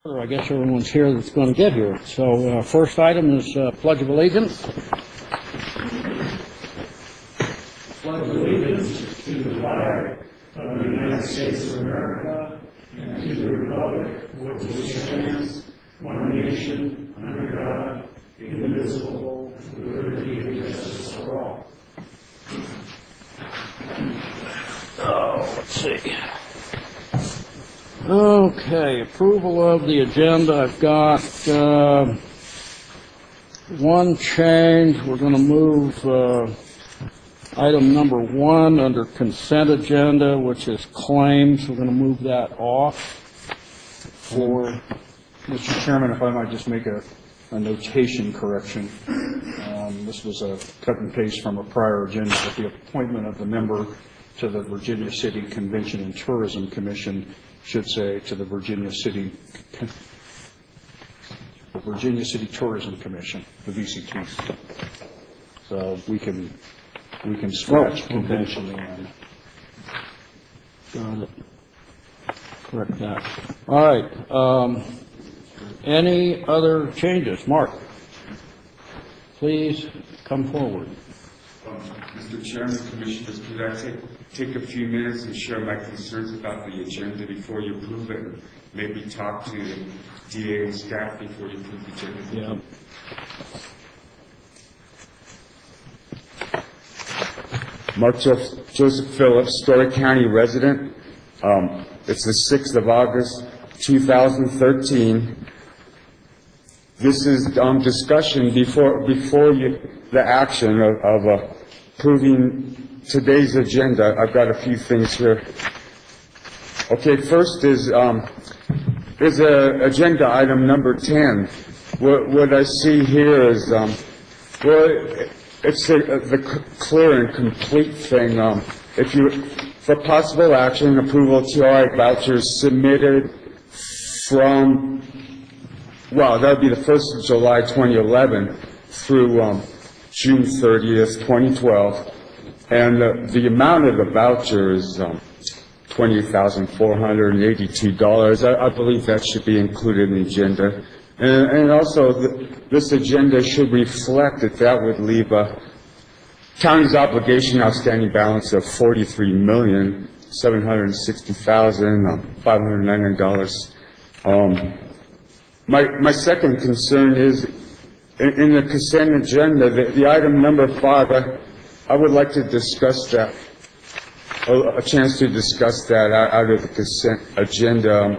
I guess everyone's here that's going to get here. So first item is Pledge of Allegiance. Pledge of allegiance to the flag of the United States of America and to the republic which stands one nation under God, indivisible, with liberty and justice for all. Let's see. Okay, approval of the agenda. I've got one change. We're going to move item number 1 under consent agenda, which is claims. We're going to move that off for... Mr. Chairman, if I might just make a notation correction. This was a cut and paste from a prior agenda, but the appointment of the member to the Virginia City Convention and Tourism Commission should say to the Virginia City Tourism Commission, the VCT. So we can scratch convention and got it. Correct that. All right. Any other changes? Mark, please come forward. Mr. Chairman, Commissioners, could I take a few minutes and share my concerns about the agenda before you approve it, and maybe talk to the DA and staff before you approve the agenda? Yeah. Mark Joseph Phillips, Story County resident. It's the 6th of August, 2013. This is discussion before the action of approving today's agenda. I've got a few things here. Okay, first is agenda item number 10. What I see here is it's the clear and complete thing. For possible action, approval TRI vouchers submitted from, well, that would be the 1st of July 2011 through June 30th, 2012. And the amount of the voucher is $20,482. I believe that should be included in the agenda. And also, this agenda should reflect that would leave a county's obligation outstanding balance of $43,760,599. My second concern is in the consent agenda, the item number 5. I would like to discuss that, a chance to discuss that out of the consent agenda.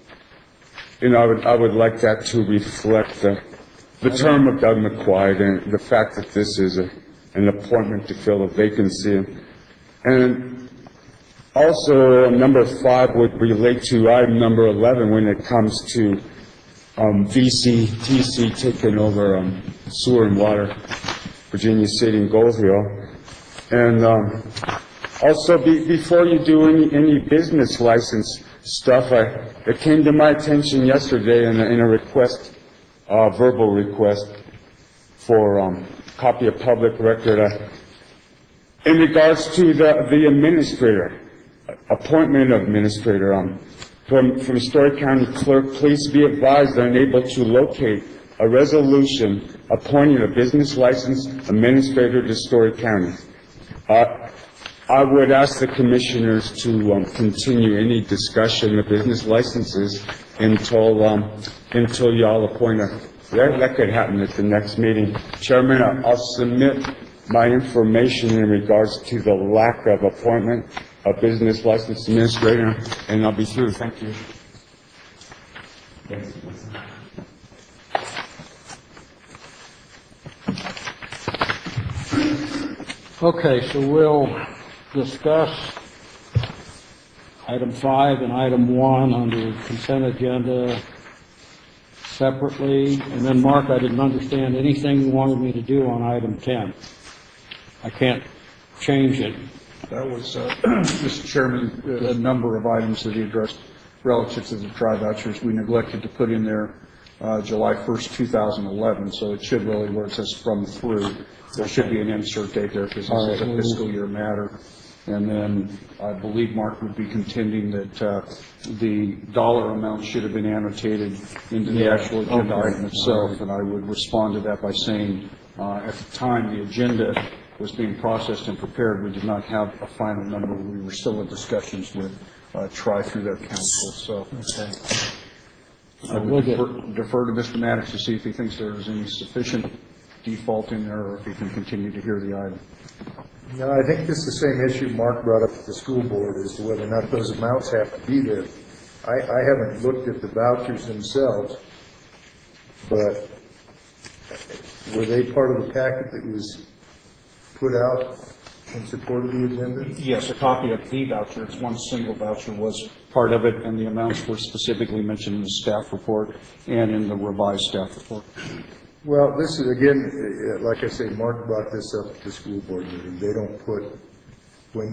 I would like that to reflect the term of Doug McQuaid and the fact that this is an appointment to fill a vacancy. And also, number 5 would relate to item number 11 when it comes to VCTC taking over sewer and water, Virginia City and Gold Hill. And also, before you do any business license stuff, it came to my attention yesterday in a request, verbal request for copy of public record in regards to the administrator, appointment of administrator. From Story County Clerk, please be advised I'm unable to locate a resolution appointing a business license administrator to Story County. I would ask the commissioners to continue any discussion of business licenses until y'all appoint a. That could happen at the next meeting. Chairman, I'll submit my information in regards to the lack of appointment of business license administrator, and I'll be through. Thank you. Okay, so we'll discuss item 5 and item 1 under consent agenda separately. And then, Mark, I didn't understand anything you wanted me to do on item 10. I can't change it. that was, Mr. Chairman, a number of items that he addressed relative to the tri-vouchers. We neglected to put in there July 1st, 2011, so it should really, where it says from through, there should be an insert date there because this is a fiscal year matter. And then I believe Mark would be contending that the dollar amount should have been annotated into the actual agenda item itself. And I would respond to that by saying, at the time the agenda was being processed and prepared, we did not have a final number. We were still in discussions with through their counsel. So I would defer to Mr. Maddox to see if he thinks there is any sufficient default in there, or if he can continue to hear the item. No, I think this is the same issue Mark brought up at the school board as to whether or not those amounts have to be there. I haven't looked at the vouchers themselves, but were they part of the packet that was put out in support of the agenda? Yes, a copy of the voucher. It's one single voucher was part of it, and the amounts were specifically mentioned in the staff report and in the revised staff report. Well, this is, again, like I say, Mark brought this up at the school board meeting. They don't put, when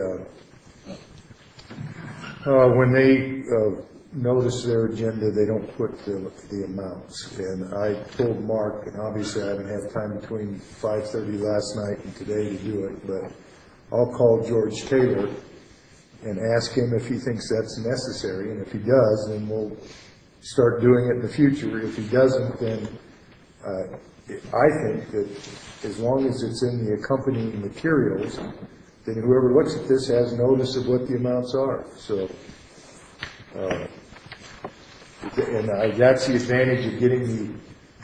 they notice their agenda, they don't put the amounts. And I told Mark, and obviously I haven't had time between 5:30 last night and today to do it, but I'll call George Taylor and ask him if he thinks that's necessary. And if he does, then we'll start doing it in the future. If he doesn't, then I think that as long as it's in the accompanying materials, then whoever looks at this has notice of what the amounts are. So, and that's the advantage of getting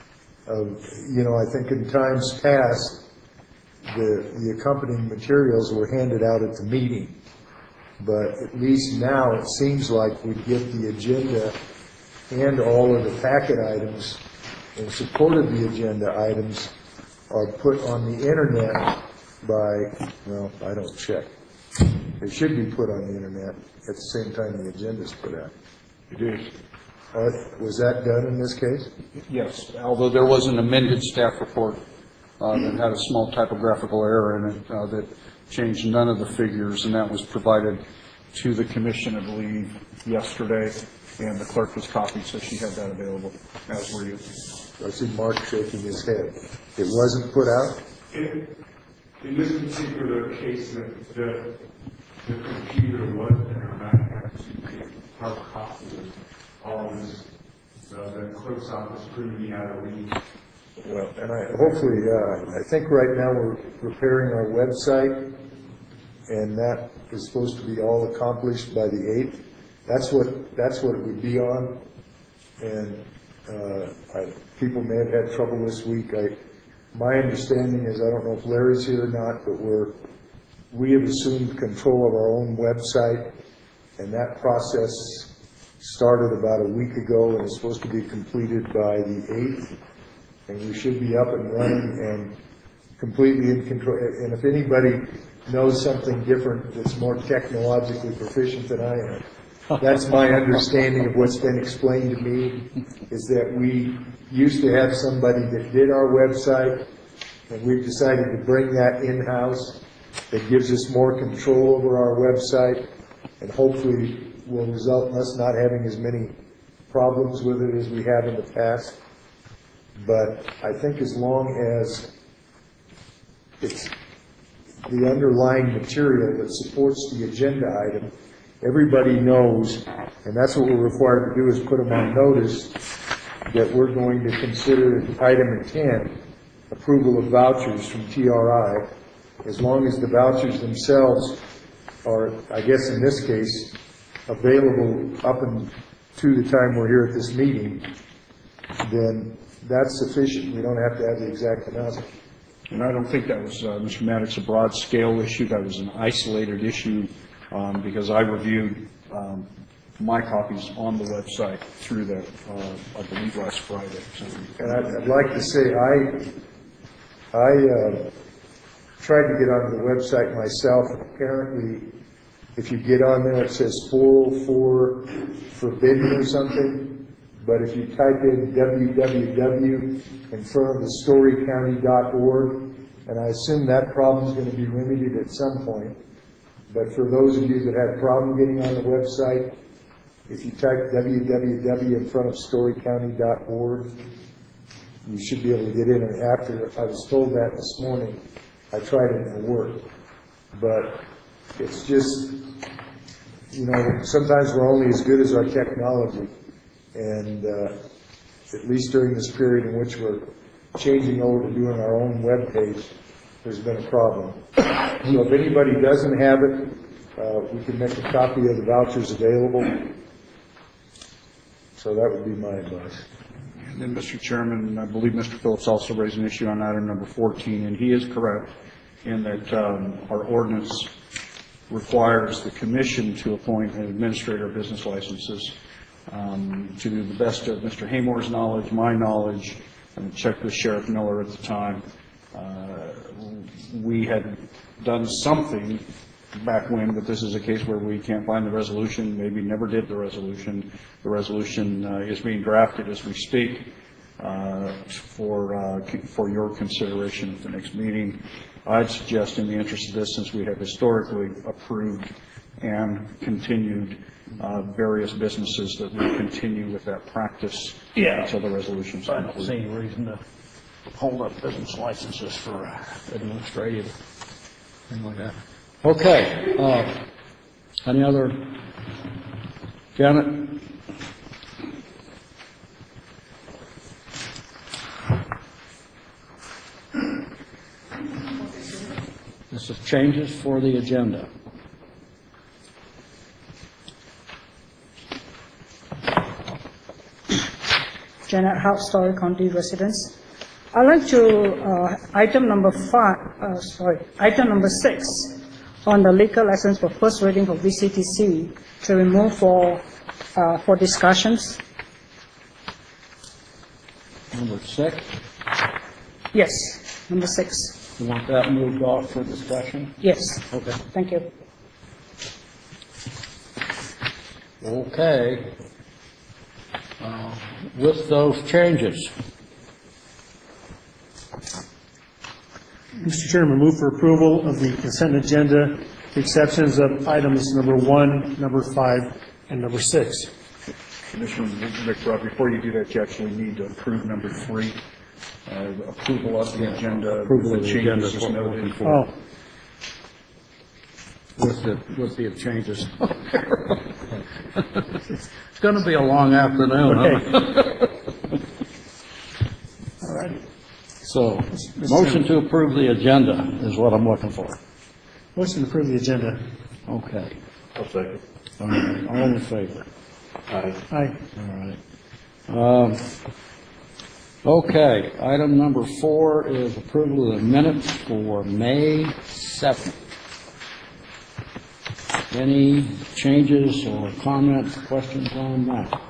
I think in times past, the accompanying materials were handed out at the meeting. But at least now it seems like we get the agenda and all of the packet items in support of the agenda items are put on the internet by, well, I don't check. They should be put on the internet at the same time the agenda is put out. It is. Was that done in this case? Yes, although there was an amended staff report that had a small typographical error in it that changed none of the figures, and that was provided to the commission, I believe, yesterday, and the clerk was copied, so she had that available, as were you. I see Mark shaking his head. It wasn't put out? In this particular case, the computer wasn't, and I have to hard copy of all this. The clerk's office printed me out a link. Well, and I think right now we're preparing our website, and that is supposed to be all accomplished by the 8th. That's what it would be on, and people may have had trouble this week. My understanding is, I don't know if Larry's here or not, but we have assumed control of our own website, and that process started about a week ago and is supposed to be completed by the 8th, and we should be up and running and completely in control. And if anybody knows something different that's more technologically proficient than I am, that's my understanding of what's been explained to me, is that we used to have somebody that did our website, and we've decided to bring that in-house. That gives us more control over our website, and hopefully will result in us not having as many problems with it as we have in the past. But I think as long as it's the underlying material that supports the agenda item, everybody knows, and that's what we're required to do, is put them on notice that we're going to consider item 10, approval of vouchers from TRI, as long as the vouchers themselves are, I guess in this case, available up to the time we're here at this meeting, then that's sufficient. We don't have to have the exact amount. And I don't think that was, Mr. Maddox, a broad-scale issue. That was an isolated issue because I reviewed my copies on the website through that, I believe, last Friday. So. And I'd like to say I tried to get onto the website myself. Apparently, if you get on there, it says 404 forbidden or something. But if you type in www in front of the storycounty.org, and I assume that problem is going to be remedied at some point. But for those of you that had a problem getting on the website, if you type www in front of storycounty.org, you should be able to get in. And after I was told that this morning, I tried it and it worked. But It's just, sometimes we're only as good as our technology. And at least during this period in which we're changing over to doing our own web page, there's been a problem. So if anybody doesn't have it, we can make a copy of the vouchers available. So that would be my advice. And then, Mr. Chairman, I believe Mr. Phillips also raised an issue on item number 14, and he is correct in that our ordinance requires the commission to appoint an administrator of business licenses. To the best of Mr. Haymore's knowledge, my knowledge, and checked with Sheriff Miller at the time, we had done something back when, but this is a case where we can't find the resolution, maybe never did the resolution. The resolution is being drafted as we speak for your consideration at the next meeting. I'd suggest, in the interest of this, since we have historically approved and continued various businesses, that we continue with that practice until the resolution's I don't complete. see any reason to hold up business licenses for administrative, thing like that. Okay, any other, Janet? This is changes for the agenda. Janet House, Story County residents. I'd like to, item number 6, on the liquor license for first reading for VCTC, to remove for discussions. Number 6, Yes, number 6. you want that moved off for discussion? Yes, Okay. thank you. Okay. With those changes, Mr. Chairman, move for approval of the consent agenda, with the exceptions of items number 1, number 5, and number 6. Commissioner McBride, before you do that, you actually need to approve number 3, approval of the agenda. Approval with of the the agenda changes is as what we're noted. looking for. With the changes. It's going to be a long afternoon, huh? All right. So, motion to approve the agenda is what I'm looking for. Motion to approve the agenda. Okay. I'll second. All right. All in favor? Aye. All right. Okay, item number 4 is approval of the minutes for May 7th. Any changes or comments, questions on that?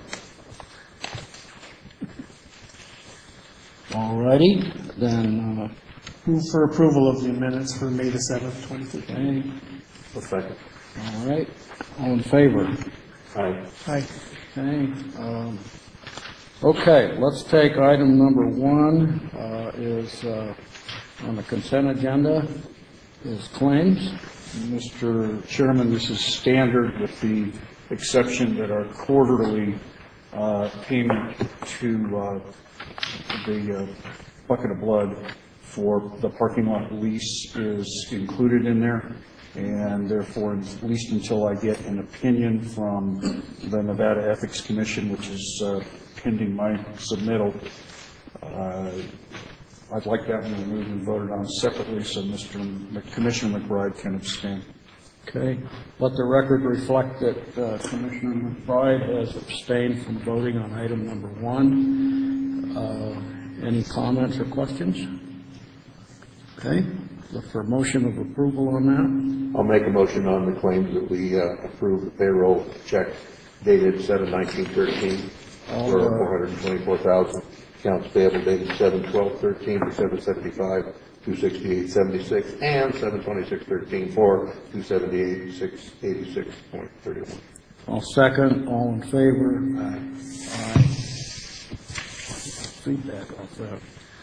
All righty, then, Move for approval of the minutes for May the 7th, 2015. okay, I'll second. all right, all in favor? Aye. Aye. Okay, okay, let's take item number 1, is on the consent agenda, is claims. Mr. Chairman, this is standard with the exception that our quarterly payment to the Bucket of Blood for the parking lot lease is included in there, and therefore, at least until I get an opinion from the Nevada Ethics Commission, which is pending my submittal, I'd like that one removed and voted on separately so Commissioner McBride can abstain. Okay, let the record reflect that Commissioner McBride has abstained from voting on item number 1. Any comments or questions? Okay, look for a motion of approval on that. I'll make a motion on the claims that we approve the payroll check dated 7/19/13 for $424,000. Accounts payable dated 7/12/13 for $775,268.76 and 7/26/13 for $278,686.31. All second, all in favor? Aye. Feedback off that.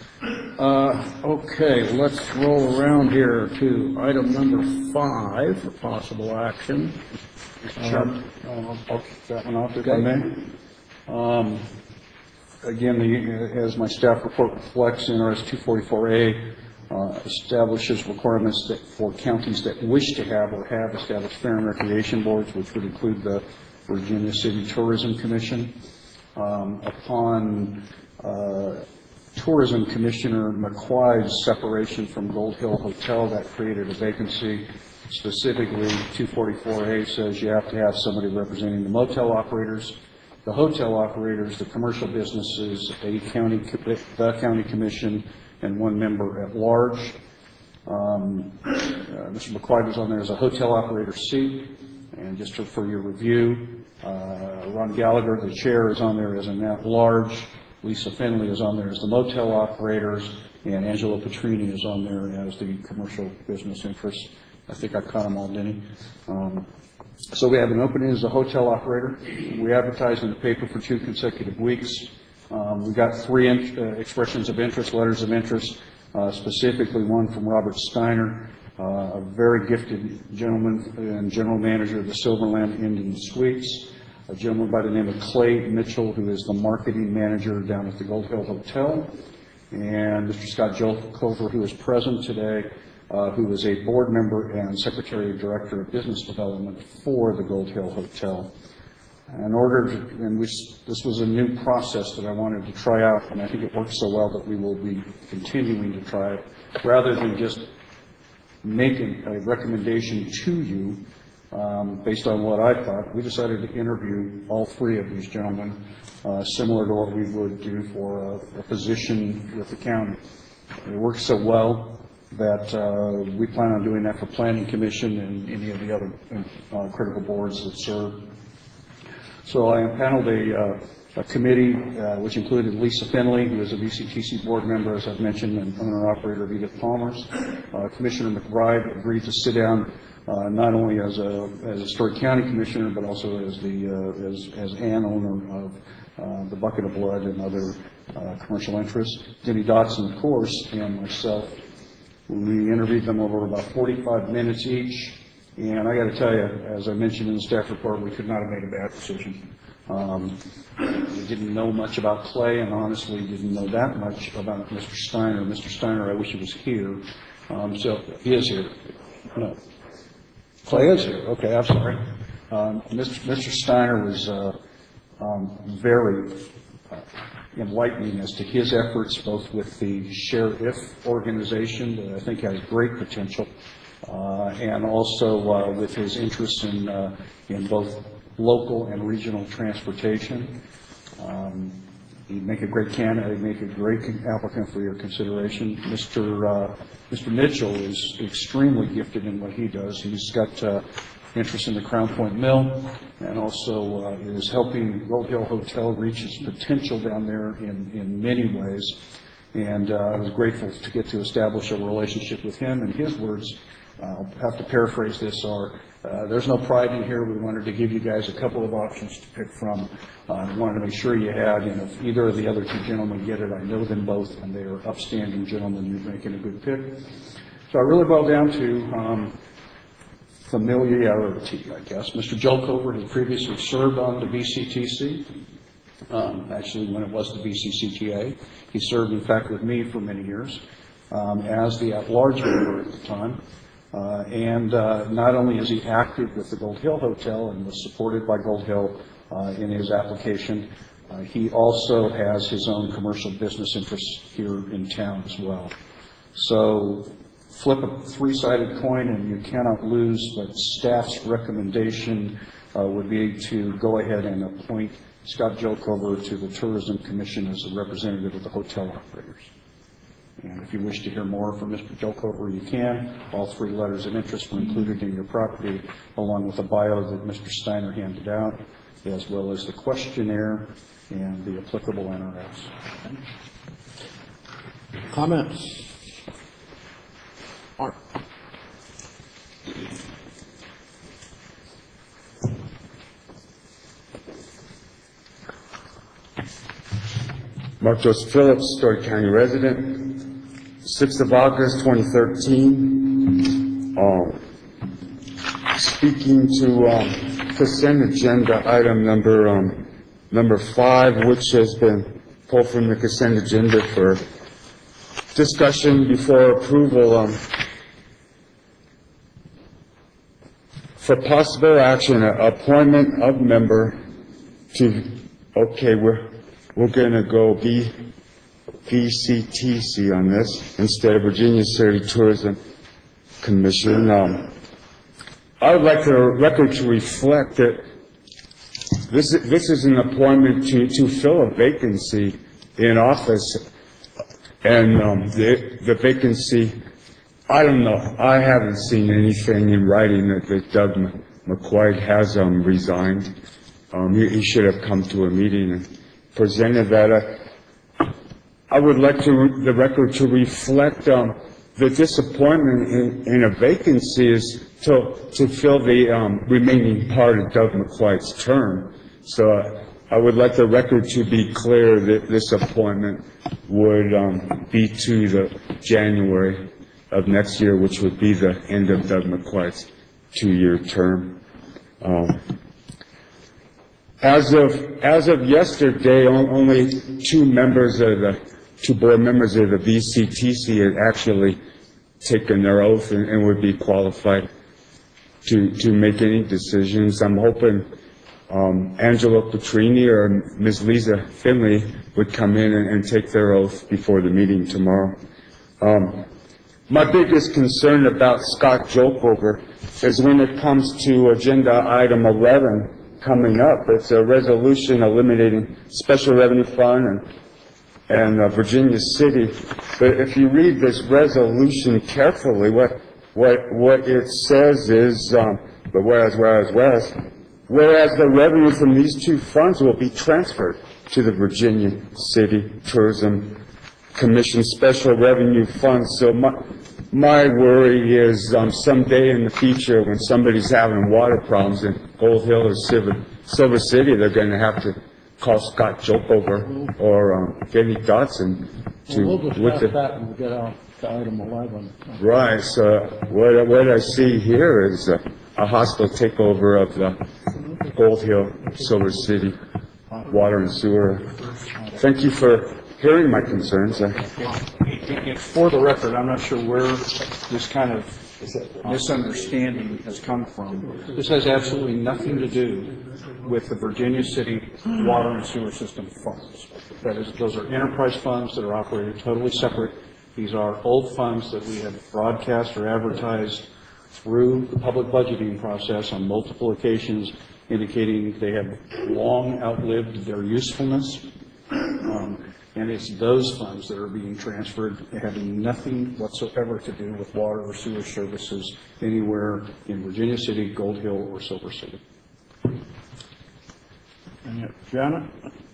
Okay, let's roll around here to item number 5 for possible action. Sure. I'll kick that one off if I may. Again, as my staff report reflects, NRS 244A establishes requirements for counties that wish to have or have established fair and recreation boards, which would include the Virginia City Tourism Commission. Upon Tourism Commissioner McQuide's separation from Gold Hill Hotel, that created a vacancy. Specifically, 244A says you have to have somebody representing the motel operators, the hotel operators, the commercial businesses, the county commission, and one member at large. Mr. McQuide was on there as a hotel operator seat, and just for your review, Ron Gallagher, the chair, is on there as an at large. Lisa Finley is on there as the motel operators, and Angelo Petrini is on there as the commercial business interest. I think I caught them all, didn't I? So we have an opening as a hotel operator. We advertised in the paper for 2 consecutive weeks. We got 3 expressions of interest, letters of interest, specifically one from Robert Steiner, a very gifted gentleman and general manager of the Silverland Indian Suites, a gentleman by the name of Clay Mitchell, who is the marketing manager down at the Gold Hill Hotel, and Mr. Scott Jolkover, who is present today, who is a board member and secretary and director of business development for the Gold Hill Hotel. This was a new process that I wanted to try out, and I think it worked so well that we will be continuing to try it, rather than just making a recommendation to you based on what I thought. We decided to interview all 3 of these gentlemen, similar to what we would do for a position with the county. It worked so well that we plan on doing that for Planning Commission and any of the other critical boards that serve. So I impaneled a committee which included Lisa Finley, who is a VCTC board member, as I've mentioned, and owner-operator of Edith Palmer's. Commissioner McBride agreed to sit down not only as a Story County Commissioner, but also as an owner of the Bucket of Blood and other commercial interests. Denny Dotson, of course, and myself. We interviewed them over about 45 minutes each, and I got to tell you, as I mentioned in the staff report, we could not have made a bad decision. We didn't know much about Clay, and honestly didn't know that much about Mr. Steiner. Mr. Steiner, I wish he was here. So he is here. No. Clay is here. Okay, I'm sorry. Mr. Steiner was very enlightening as to his efforts, both with the Share If organization, that I think has great potential, and also with his interest in both local and regional transportation. He'd make a great candidate, make a great applicant for your consideration. Mr. Mitchell is extremely gifted in what he does. He's got interest in the Crown Point Mill, and also is helping Gold Hill Hotel reach its potential down there in many ways. And I was grateful to get to establish a relationship with him. And his words, I'll have to paraphrase this, are, there's no pride in here. We wanted to give you guys a couple of options to pick from. I wanted to make sure you had, and if either of the other 2 gentlemen get it, I know them both, and they are upstanding gentlemen. You're making a good pick. So I really boiled down to familiarity, I guess. Mr. Jolkover had previously served on the VCTC, actually when it was the VCCTA. He served, in fact, with me for many years as the at-large member at the time. And not only is he active with the Gold Hill Hotel and was supported by Gold Hill in his application, he also has his own commercial business interests here in town as well. So flip a 3-sided coin and you cannot lose, but staff's recommendation would be to go ahead and appoint Scott Jolkover to the Tourism Commission as a representative of the hotel operators. And if you wish to hear more from Mr. Jolkover, you can. All 3 letters of interest were included in your property, along with a bio that Mr. Steiner handed out, as well as the questionnaire and the applicable NRS. Comments? Mark. Mark Joseph Phillips, Story County resident. 6th of August, 2013. Speaking to consent agenda item number 5, which has been pulled from the consent agenda for discussion before approval, for possible action, appointment of member to, okay, we're gonna go VCTC on this instead of Virginia City Tourism Commission. I would like the record to reflect that this is an appointment to fill a vacancy in office, and the vacancy, I don't know, I haven't seen anything in writing that Doug McQuaid has resigned. He should have come to a meeting and presented that. I would like the record to reflect the disappointment in a vacancy is to fill the remaining part of Doug McQuaid's term. So I would like the record to be clear that this appointment would be to the January of next year, which would be the end of Doug McQuaid's 2-year term. As of yesterday, only two board members of the VCTC had actually taken their oath and would be qualified to make any decisions. I'm hoping Angelo Petrini or Ms. Lisa Finley would come in and take their oath before the meeting tomorrow. My biggest concern about Scott Jokover is when it comes to agenda item 11 coming up. It's a resolution eliminating special revenue fund and Virginia City. But if you read this resolution carefully, what it says is, but whereas the revenue from these two funds will be transferred to the Virginia City Tourism Commission Special Revenue Fund. So my worry is someday in the future when somebody's having water problems in Gold Hill or Silver City, they're going to have to call Scott Jokover or Denny Dotson to We'll discuss that when we get on to item 11. Right. So what I see here is a hostile takeover of the Gold Hill, Silver City water and sewer. Thank you for hearing my concerns. For the record, I'm not sure where this kind of misunderstanding has come from. This has absolutely nothing to do with the Virginia City water and sewer system funds. Those are enterprise funds that are operated totally separate. These are old funds that we have broadcast or advertised through the public budgeting process on multiple occasions, indicating they have long outlived their usefulness. And it's those funds that are being transferred, having nothing whatsoever to do with water or sewer services anywhere in Virginia City, Gold Hill, or Silver City. Janet?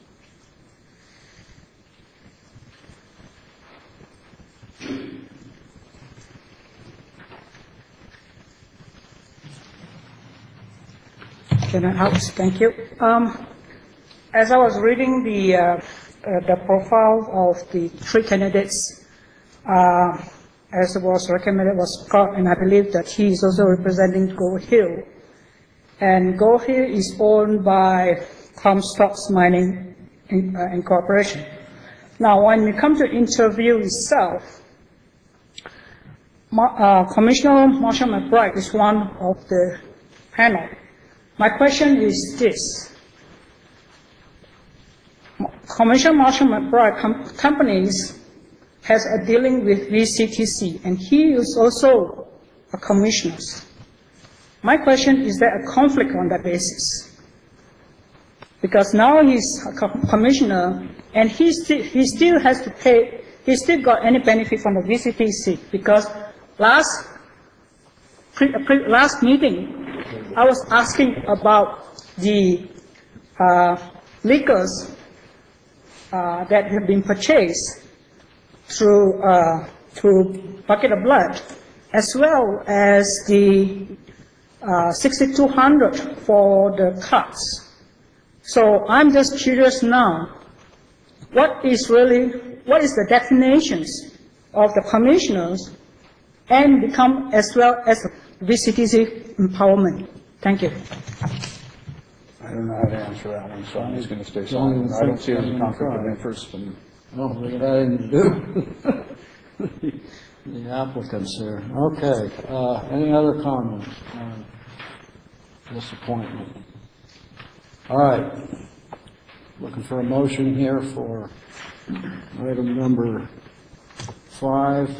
Janet House, thank you. As I was reading the profile of the three candidates, as was recommended was Scott, and I believe that he is also representing Gold Hill. And Gold Hill is owned by Comstock Mining Incorporation. Now, when we come to interview itself, Commissioner Marshall McBride is one of the panel. My question is this. Commissioner Marshall McBride companies has a dealing with VCTC, and he is also a commissioner. My question is there a conflict on that basis? Because now he's a commissioner, and he still has to pay. He still got any benefit from the VCTC because last meeting I was asking about the liquors that have been purchased through Bucket of Blood, as well as the 6,200 for the cuts. So I'm just curious now, what is the definitions of the commissioners and become as well as VCTC empowerment? Thank you. I don't know how to answer that one, so I'm just going to stay silent. I don't see it as a conflict of interest. No, we got anything to do. The applicants there. Okay, any other comments on this appointment? All right, looking for a motion here for item number 5.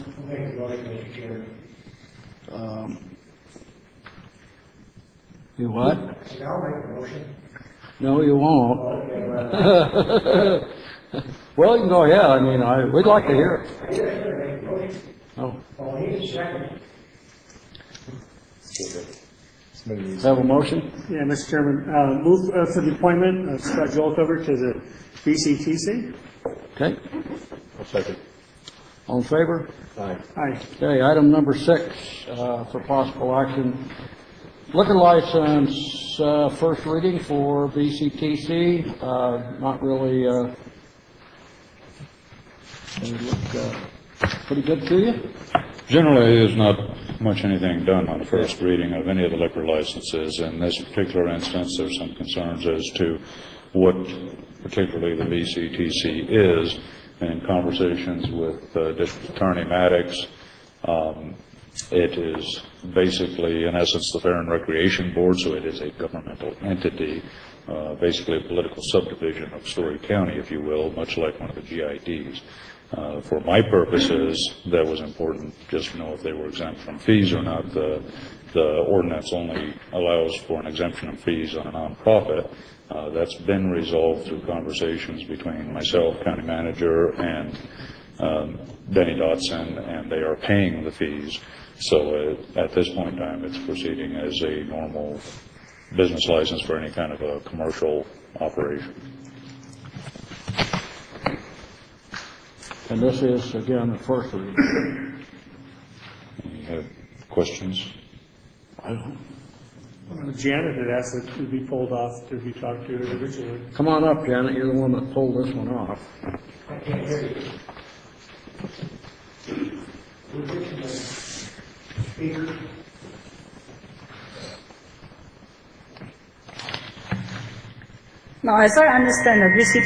You what? I'll make a motion. No, you won't. Well, you can go ahead. I mean, we'd like to hear it. Oh. Have a motion? Yeah, Mr. Chairman, move for the appointment of Scott Jolkover to the BCTC. Okay. I'll second. All in favor? Aye. Aye. Okay, item number 6 for possible action. Liquor license, first reading for BCTC. Not really, they look pretty good to you? Generally, there's not much anything done on first reading of any of the liquor licenses. In this particular instance, there's some concerns as to what particularly the BCTC is. In conversations with District Attorney Maddox, it is basically, in essence, the Fair and Recreation Board, so it is a governmental entity, basically a political subdivision of Story County, if you will, much like one of the GIDs. For my purposes, that was important just to know if they were exempt from fees or not. The ordinance only allows for an exemption of fees on a nonprofit. That's been resolved through conversations between myself, county manager, and Denny Dotson, and they are paying the fees. So at this point in time, it's proceeding as a normal business license for any kind of a commercial operation. And this is, again, the first reading. Any questions? Janet had asked that it be pulled off to be talked to originally. Come on up, Janet. You're the one that pulled this one off. I can't hear you. Now, as I understand,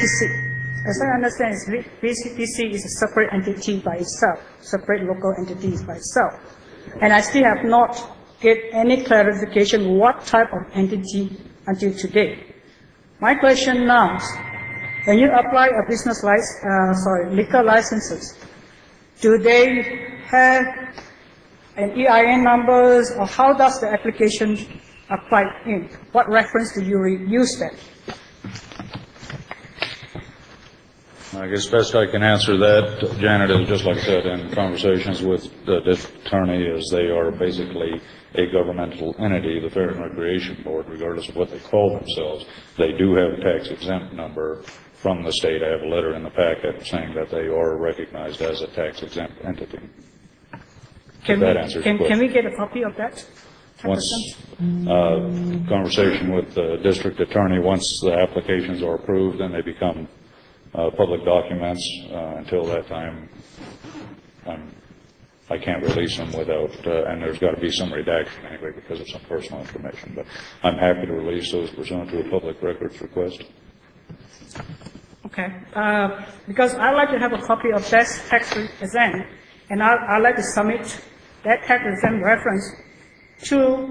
BCTC is a separate entity by itself, separate local entities by itself. And I still have not get any clarification what type of entity until today. My question now is, when you apply a business liquor licenses, do they have an EIN numbers, or how does the application apply in? What reference do you use that? I guess best I can answer that, Janet, is just like I said, in conversations with the district attorney, is they are basically a governmental entity, the Fair and Recreation Board, regardless of what they call themselves. They do have a tax exempt number from the state. I have a letter in the packet saying that they are recognized as a tax exempt entity. Can we get a copy of that? Once conversation with the district attorney, once the applications are approved, then they become public documents. Until that time, I can't release them without, and there's got to be some redaction anyway because of some personal information. But I'm happy to release those pursuant to a public records request. Okay, because I'd like to have a copy of that tax exempt, and I'd like to submit that tax exempt reference to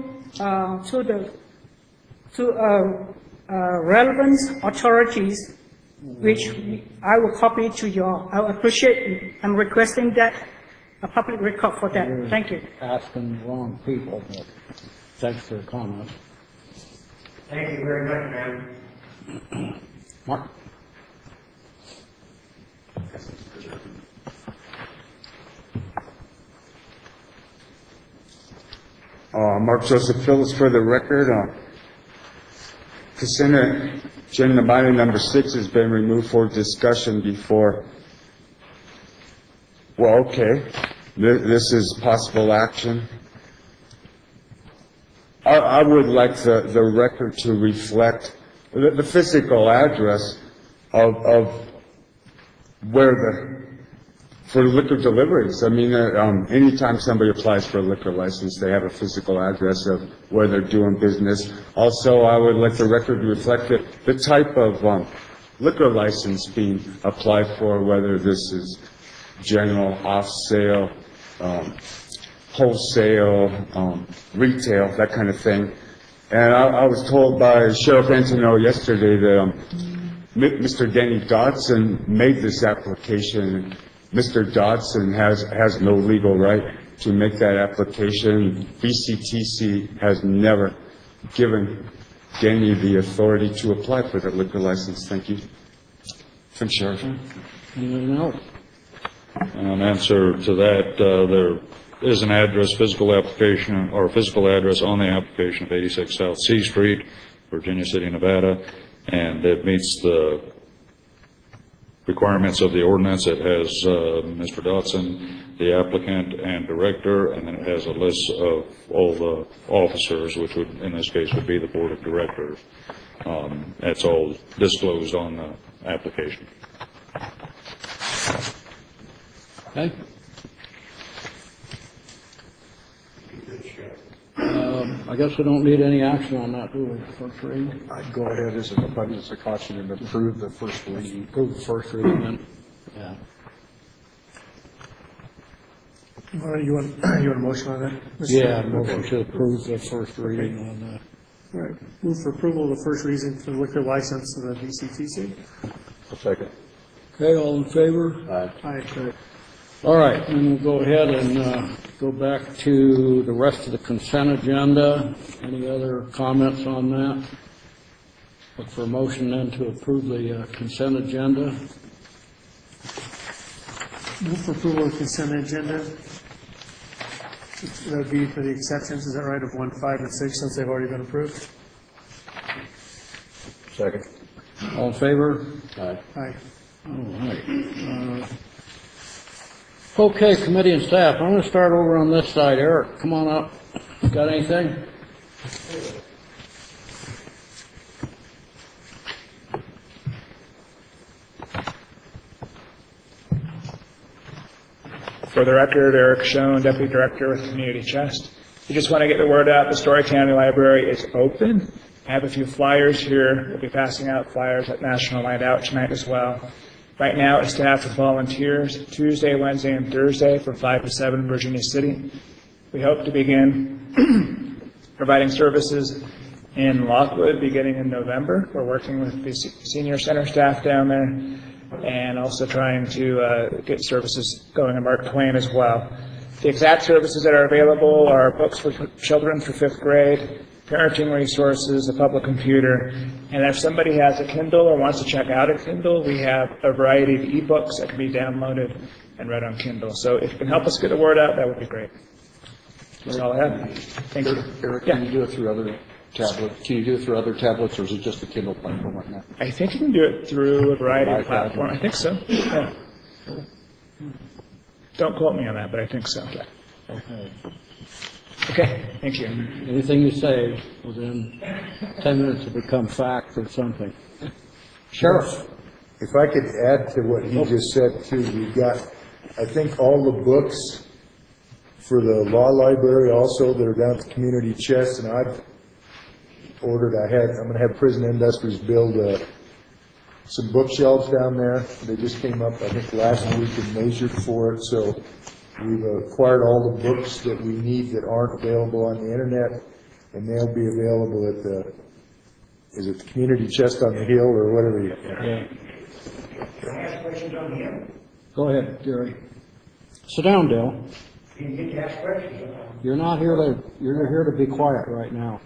relevant authorities, which I will copy to your. I appreciate. I'm requesting that a public record for that. Thank you. Asking the wrong people, but thanks for your comment. Thank you very much, ma'am. Mark? Mark Joseph Phillips for the record. Consent agenda item number 6 has been removed for discussion before. Well, okay. This is possible action. I would like the record to reflect the physical address of where for liquor deliveries. I mean, anytime somebody applies for a liquor license, they have a physical address of where they're doing business. Also, I would like the record to reflect the type of liquor license being applied for, whether this is general, off-sale, wholesale, retail, that kind of thing. And I was told by Sheriff Antonello yesterday that Mr. Denny Dodson made this application. Mr. Dodson has no legal right to make that application. BCTC has never given Denny the authority to apply for the liquor license. Thank you. Thanks, Sheriff. Anything else? In answer to that, there is an address, physical application, or physical address on the application of 86 South C Street, Virginia City, Nevada, and it meets the requirements of the ordinance. It has Mr. Dodson, the applicant and director, and then it has a list of all the officers, which would, in this case, would be the board of directors. That's all disclosed on the application. Okay. I guess we don't need any action on that, do we, first reading? I'd go ahead as an abundance of caution and approve the first reading. Approve the first reading then? Yeah. You want a motion on that? Yeah, motion to approve the first reading on that. All right. Move for approval of the first reading for the liquor license of the BCTC. Second. Okay, all in favor? Aye. All right, and we'll go ahead and go back to the rest of the consent agenda. Any other comments on that? Look for a motion then to approve the consent agenda. Move for approval of consent agenda. That would be for the exceptions, is that right, of 1, 5, and 6, since they've already been approved? Second. All in favor? Aye. Aye. All right. Okay, committee and staff, I'm going to start over on this side. Eric, come on up. Got anything? For the record, Eric Schoen, Deputy Director with Community Chest. We just want to get the word out. The Story County Library is open. I have a few flyers here. We'll be passing out flyers at National Night Out tonight as well. Right now, it's staffed with volunteers Tuesday, Wednesday, and Thursday from 5 to 7 in Virginia City. We hope to begin providing services in Lockwood beginning in November. We're working with the senior center staff down there and also trying to get services going in Mark Twain as well. The exact services that are available are books for children for 5th grade, parenting resources, a public computer, and if somebody has a Kindle or wants to check out a Kindle, we have a variety of ebooks that can be downloaded and read on Kindle. So if you can help us get the word out, that would be great. That's all I have. Thank you. Eric, can you do it through other tablets? Can you do it through other tablets, or is it just the Kindle platform right now? I think you can do it through a variety of platforms. I think so. Yeah. Don't quote me on that, but I think so. Okay. Okay, thank you. Anything you say within 10 minutes will become fact or something. Sheriff? If I could add to what he just said too, we've got, I think, all the books for the law library also that are down at the Community Chest, and I've ordered, I'm going to have Prison Industries build some bookshelves down there. They just came up, I think, last week and measured for it, so we've acquired all the books that we need that aren't available on the internet, and they'll be available at is it the Community Chest on the Hill or whatever? Yeah. Can I ask questions on the Hill? Go ahead, Gary. Sit down, Dale. You can get to ask questions. You're here to be quiet right now.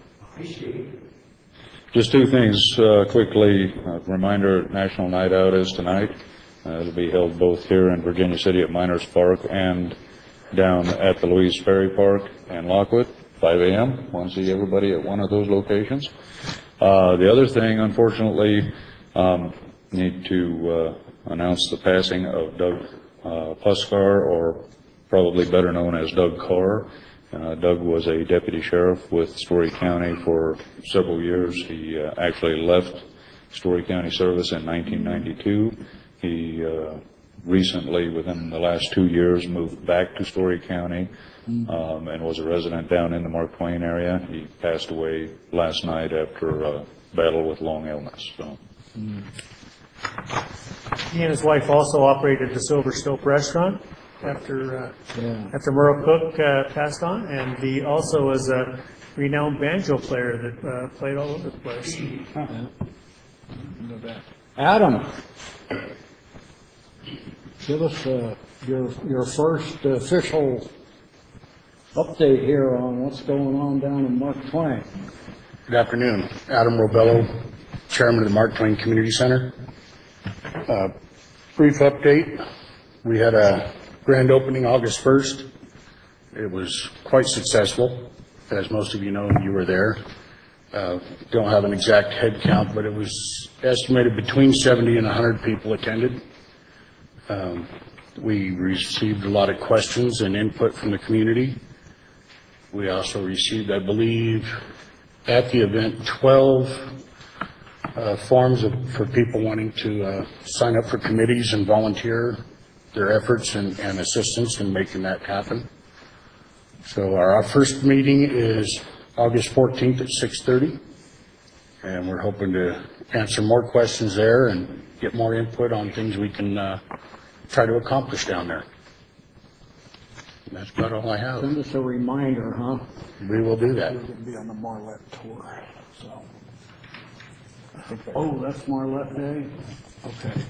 Just two things quickly. Reminder, National Night Out is tonight. It'll be held both here in Virginia City at Miners Park and down at the Louise Ferry Park in Lockwood, 5 a.m. Want to see everybody at one of those locations. The other thing, unfortunately, need to announce the passing of Doug Puskar, or probably better known as Doug Carr. Doug was a deputy sheriff with Story County for several years. He actually left Story County service in 1992. He recently, within the last 2 years, moved back to Story County and was a resident down in the Mark Twain area. He passed away last night after a battle with long illness. So. He and his wife also operated the Silver Slope Restaurant after Merle Cook passed on, and he also was a renowned banjo player that played all over the place. Adam, give us your first official update here on what's going on down in Mark Twain. Good afternoon. Adam Robello, Chairman of the Mark Twain Community Center. Brief update. We had a grand opening August 1st. It was quite successful. As most of you know, you were there. Don't have an exact head count, but it was estimated between 70 and 100 people attended. We received a lot of questions and input from the community. We also received, I believe, at the event, 12 forms for people wanting to sign up for committees and volunteer their efforts and assistance in making that happen. So our first meeting is August 14th at 6:30, and we're hoping to answer more questions there and get more input on things we can try to accomplish down there. And that's about all I have. Send us a reminder, huh? We will do that. We're going to be on the Marlette tour, so. Oh, that's Marlette Day? Okay.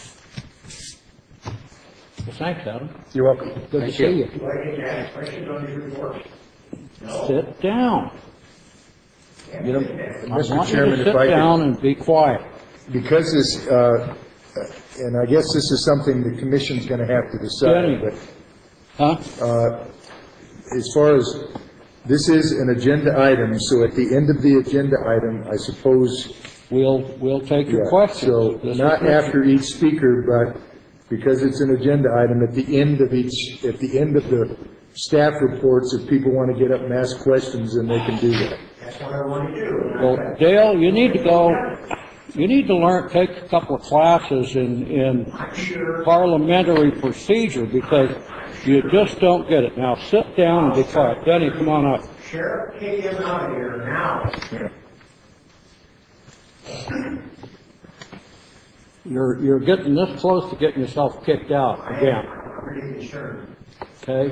Well, thanks, Adam. You're welcome. Good to Thank see you. Do I get to ask questions on your report? Sit down. You don't, I Mr. want you Chairman, to if sit I could- down and be quiet. Because this, and I guess this is something the commission's going to have to Jenny. decide, Huh? but as far as, this is an agenda item, so at the end of the agenda item, I suppose. We'll take your Yeah, questions. So This is not good. after each speaker, but because it's an agenda item, at the end of the staff reports, if people want to get up and ask questions, then they can do that. That's what I want to do. Well, Dale, you need to learn, take a couple of classes in parliamentary procedure because you just don't get it. Now, sit down and be quiet. Denny, come on up. Sheriff, kick him out of here now. You're getting this close to getting yourself kicked out again, I'm pretty concerned. okay?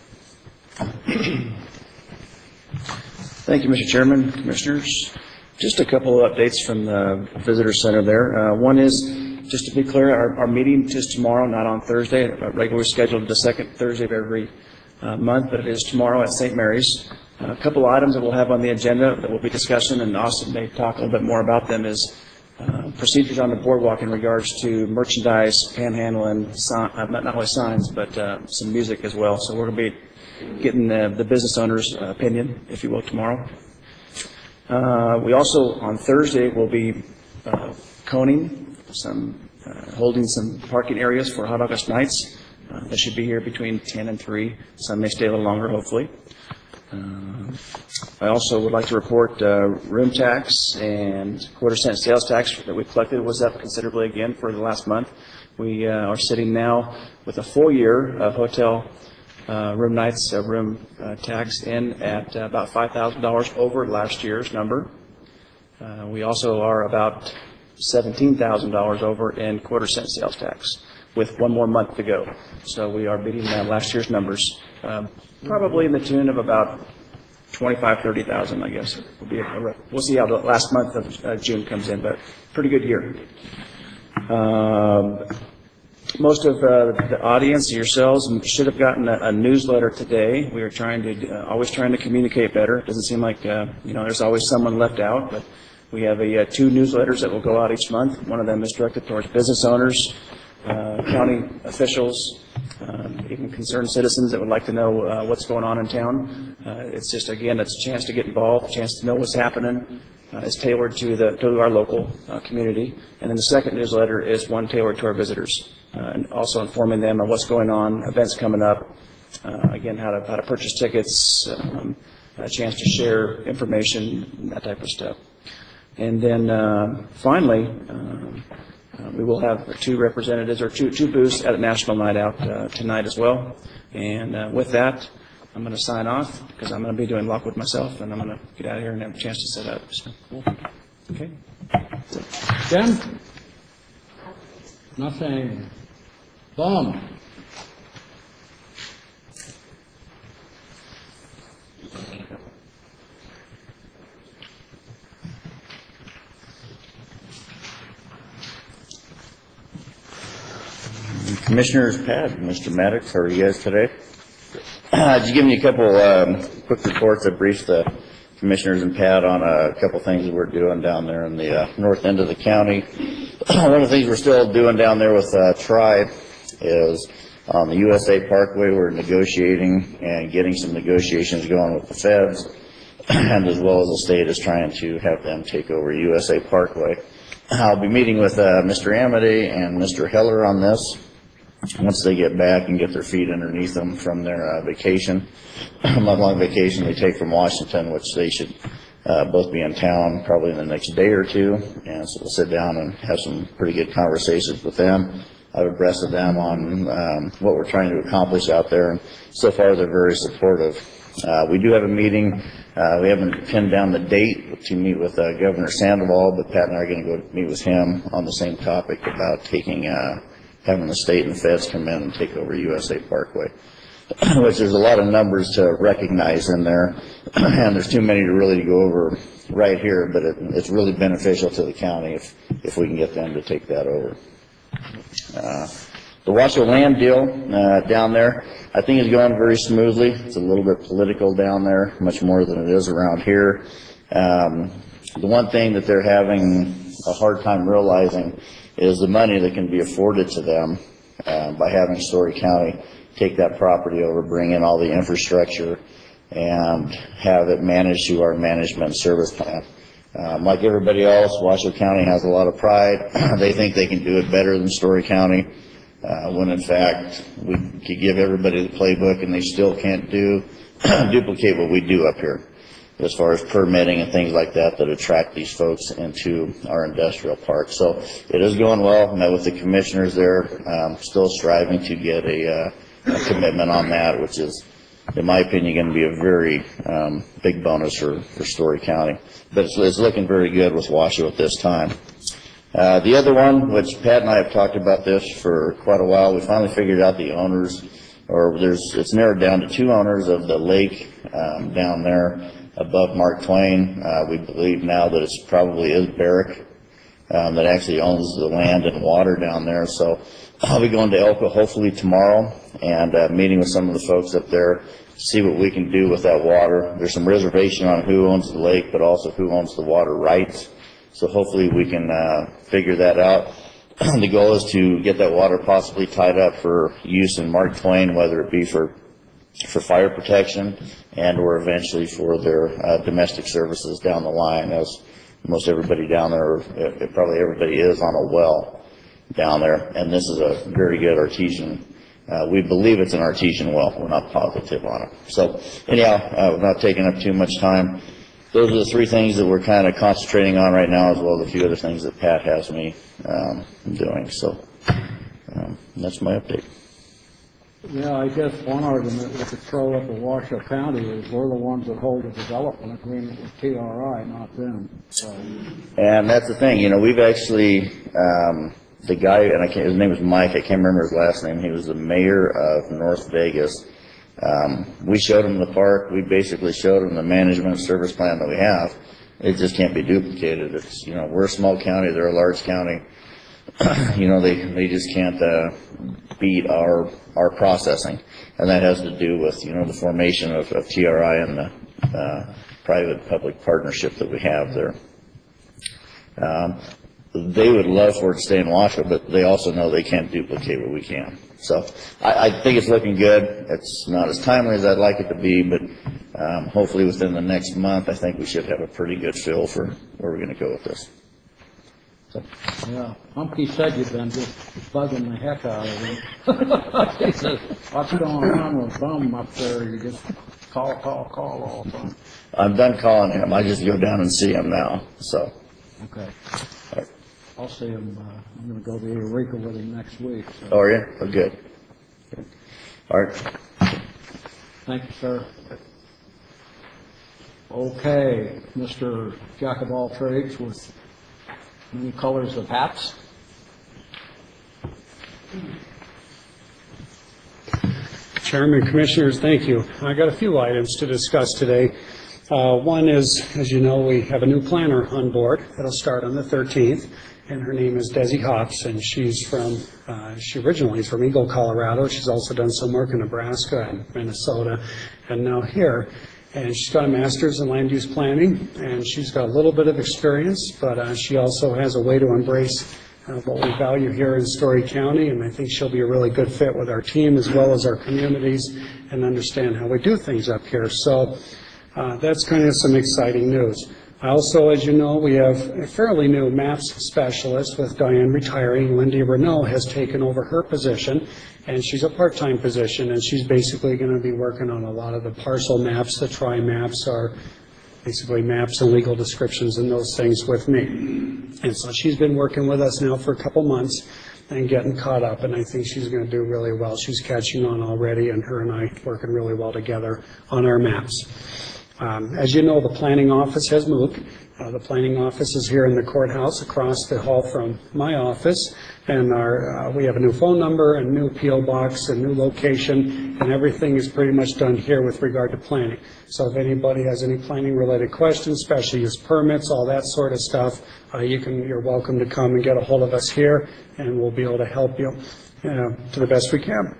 Thank you, Mr. Chairman, Commissioners. Just a couple of updates from the Visitor Center there. One is, just to be clear, our meeting is tomorrow, not on Thursday. Regularly scheduled the second Thursday of every month, but it is tomorrow at St. Mary's. A couple of items that we'll have on the agenda that we'll be discussing, and Austin may talk a little bit more about them, is procedures on the boardwalk in regards to merchandise, panhandling, not only signs, but some music as well. So we're going to be getting the business owner's opinion, if you will, tomorrow. We also, on Thursday, will be coning holding some parking areas for Hot August Nights. They should be here between 10 and 3. Some may stay a little longer, hopefully. I also would like to report room tax and quarter-cent sales tax that we collected was up considerably again for the last month. We are sitting now with a full year of hotel room nights, room tax in at about $5,000 over last year's number. We also are about $17,000 over in quarter-cent sales tax with one more month to go. So we are beating last year's numbers, probably in the tune of about 25, 30,000, I guess. We'll see how the last month of June comes in, but pretty good year. Most of the audience, yourselves, should have gotten a newsletter today. We are always trying to communicate better. It doesn't seem like, there's always someone left out, but we have 2 newsletters that will go out each month. One of them is directed towards business owners, county officials, even concerned citizens that would like to know what's going on in town. It's just, again, it's a chance to get involved, a chance to know what's happening. It's tailored to our local community. And then the second newsletter is one tailored to our visitors, and also informing them on what's going on, events coming up, again, how to purchase tickets, a chance to share information, that type of stuff. And then finally, we will have 2 representatives or two booths at a National Night Out tonight as well. And with that, I'm going to sign off because I'm going to be doing Lockwood myself, and I'm going to get out of here and have a chance to set up. So, cool. Okay. Jen? Nothing. Bum. Commissioners, Pat, Mr. Maddox, how are you guys today? Just giving you a couple quick reports that briefs the commissioners and Pat on a couple things that we're doing down there in the north end of the county. One of the things we're still doing down there with Tribe is on the USA Parkway. We're negotiating and getting some negotiations going with the feds, and as well as the state is trying to have them take over USA Parkway. I'll be meeting with Mr. Amity and Mr. Heller on this once they get back and get their feet underneath them from their vacation, month-long vacation they take from Washington, which they should both be in town probably in the next day or two. And so we'll sit down and have some pretty good conversations with them. I've abreast of them on what we're trying to accomplish out there, and so far they're very supportive. We do have a meeting. We haven't pinned down the date to meet with Governor Sandoval, but Pat and I are going to go meet with him on the same topic about having the state and the feds come in and take over USA Parkway, which there's a lot of numbers to recognize in there, and there's too many to really go over right here, but it's really beneficial to the county if we can get them to take that over. The Washoe land deal down there, I think is going very smoothly. It's a little bit political down there, much more than it is around here. The one thing that they're having a hard time realizing is the money that can be afforded to them by having Story County take that property over, bring in all the infrastructure, and have it managed through our management and service plan. Like everybody else, Washoe County has a lot of pride. They think they can do it better than Story County, when in fact we could give everybody the playbook and they still can't duplicate what we do up here as far as permitting and things like that attract these folks into our industrial park. So it is going well. Met with the commissioners there, still striving to get a commitment on that, which is, in my opinion, going to be a very big bonus for Story County. But it's looking very good with Washoe at this time. The other one, which Pat and I have talked about this for quite a while, we finally figured out the owners, it's narrowed down to 2 owners of the lake down there above Mark Twain. We believe now that it's probably is Barrick that actually owns the land and water down there. So I'll be going to Elko hopefully tomorrow and meeting with some of the folks up there to see what we can do with that water. There's some reservation on who owns the lake, but also who owns the water rights. So hopefully we can figure that out. The goal is to get that water possibly tied up for use in Mark Twain, whether it be for fire protection and or eventually for their domestic services down the line, as most everybody down there, probably everybody is on a well down there. And this is a very good artesian. We believe it's an artesian well. We're not positive on it. So anyhow, not taking up too much time. Those are the 3 things that we're kind of concentrating on right now, as well as a few other things that Pat has me doing. So that's my update. Yeah, I guess one argument we could throw up at Washoe County is we're the ones that hold the development agreement with TRI, not them. So. And that's the thing, we've actually, the guy, and his name was Mike, I can't remember his last name, he was the mayor of North Vegas. We showed him the park, we basically showed him the management service plan that we have. It just can't be duplicated. It's, we're a small county, they're a large county. They just can't beat our processing, and that has to do with the formation of TRI and the private-public partnership that we have there. They would love for it to stay in Washoe, but they also know they can't duplicate what we can. So I think it's looking good. It's not as timely as I'd like it to be, but hopefully within the next month, I think we should have a pretty good feel for where we're going to go with this. Yeah, Humpty said you've been just bugging the heck out of him. He says, what's going on with Bum up there? You just call all the time. I'm done calling him. I just go down and see him now. So. Okay. Right. I'll see him. I'm going to go to Eureka with him next week. So. Oh, yeah? Oh, good. All right. Thank you, sir. Okay, Mr. Jack of all trades with many colors of hats. Chairman, Commissioners, thank you. I got a few items to discuss today. One is, as you know, we have a new planner on board that'll start on the 13th, and her name is Desi Hops, and she's from, she originally is from Eagle, Colorado. She's also done some work in Nebraska and Minnesota, and now here. And she's got a master's in land use planning, and she's got a little bit of experience, but she also has a way to embrace what we value here in Story County, and I think she'll be a really good fit with our team as well as our communities and understand how we do things up here. So that's kind of some exciting news. Also, as you know, we have a fairly new maps specialist with Diane retiring. Lindy Renault has taken over her position, and she's a part-time position, and she's basically going to be working on a lot of the parcel maps. The tri-maps are basically maps and legal descriptions and those things with me. And so she's been working with us now for a couple months and getting caught up, and I think she's going to do really well. She's catching on already, and her and I working really well together on our maps. As you know, the planning office has moved. The planning office is here in the courthouse across the hall from my office, and we have a new phone number and new P.O. box and new location, and everything is pretty much done here with regard to planning. So if anybody has any planning related questions, special use permits, all that sort of stuff, you're welcome to come and get a hold of us here, and we'll be able to help you to the best we can.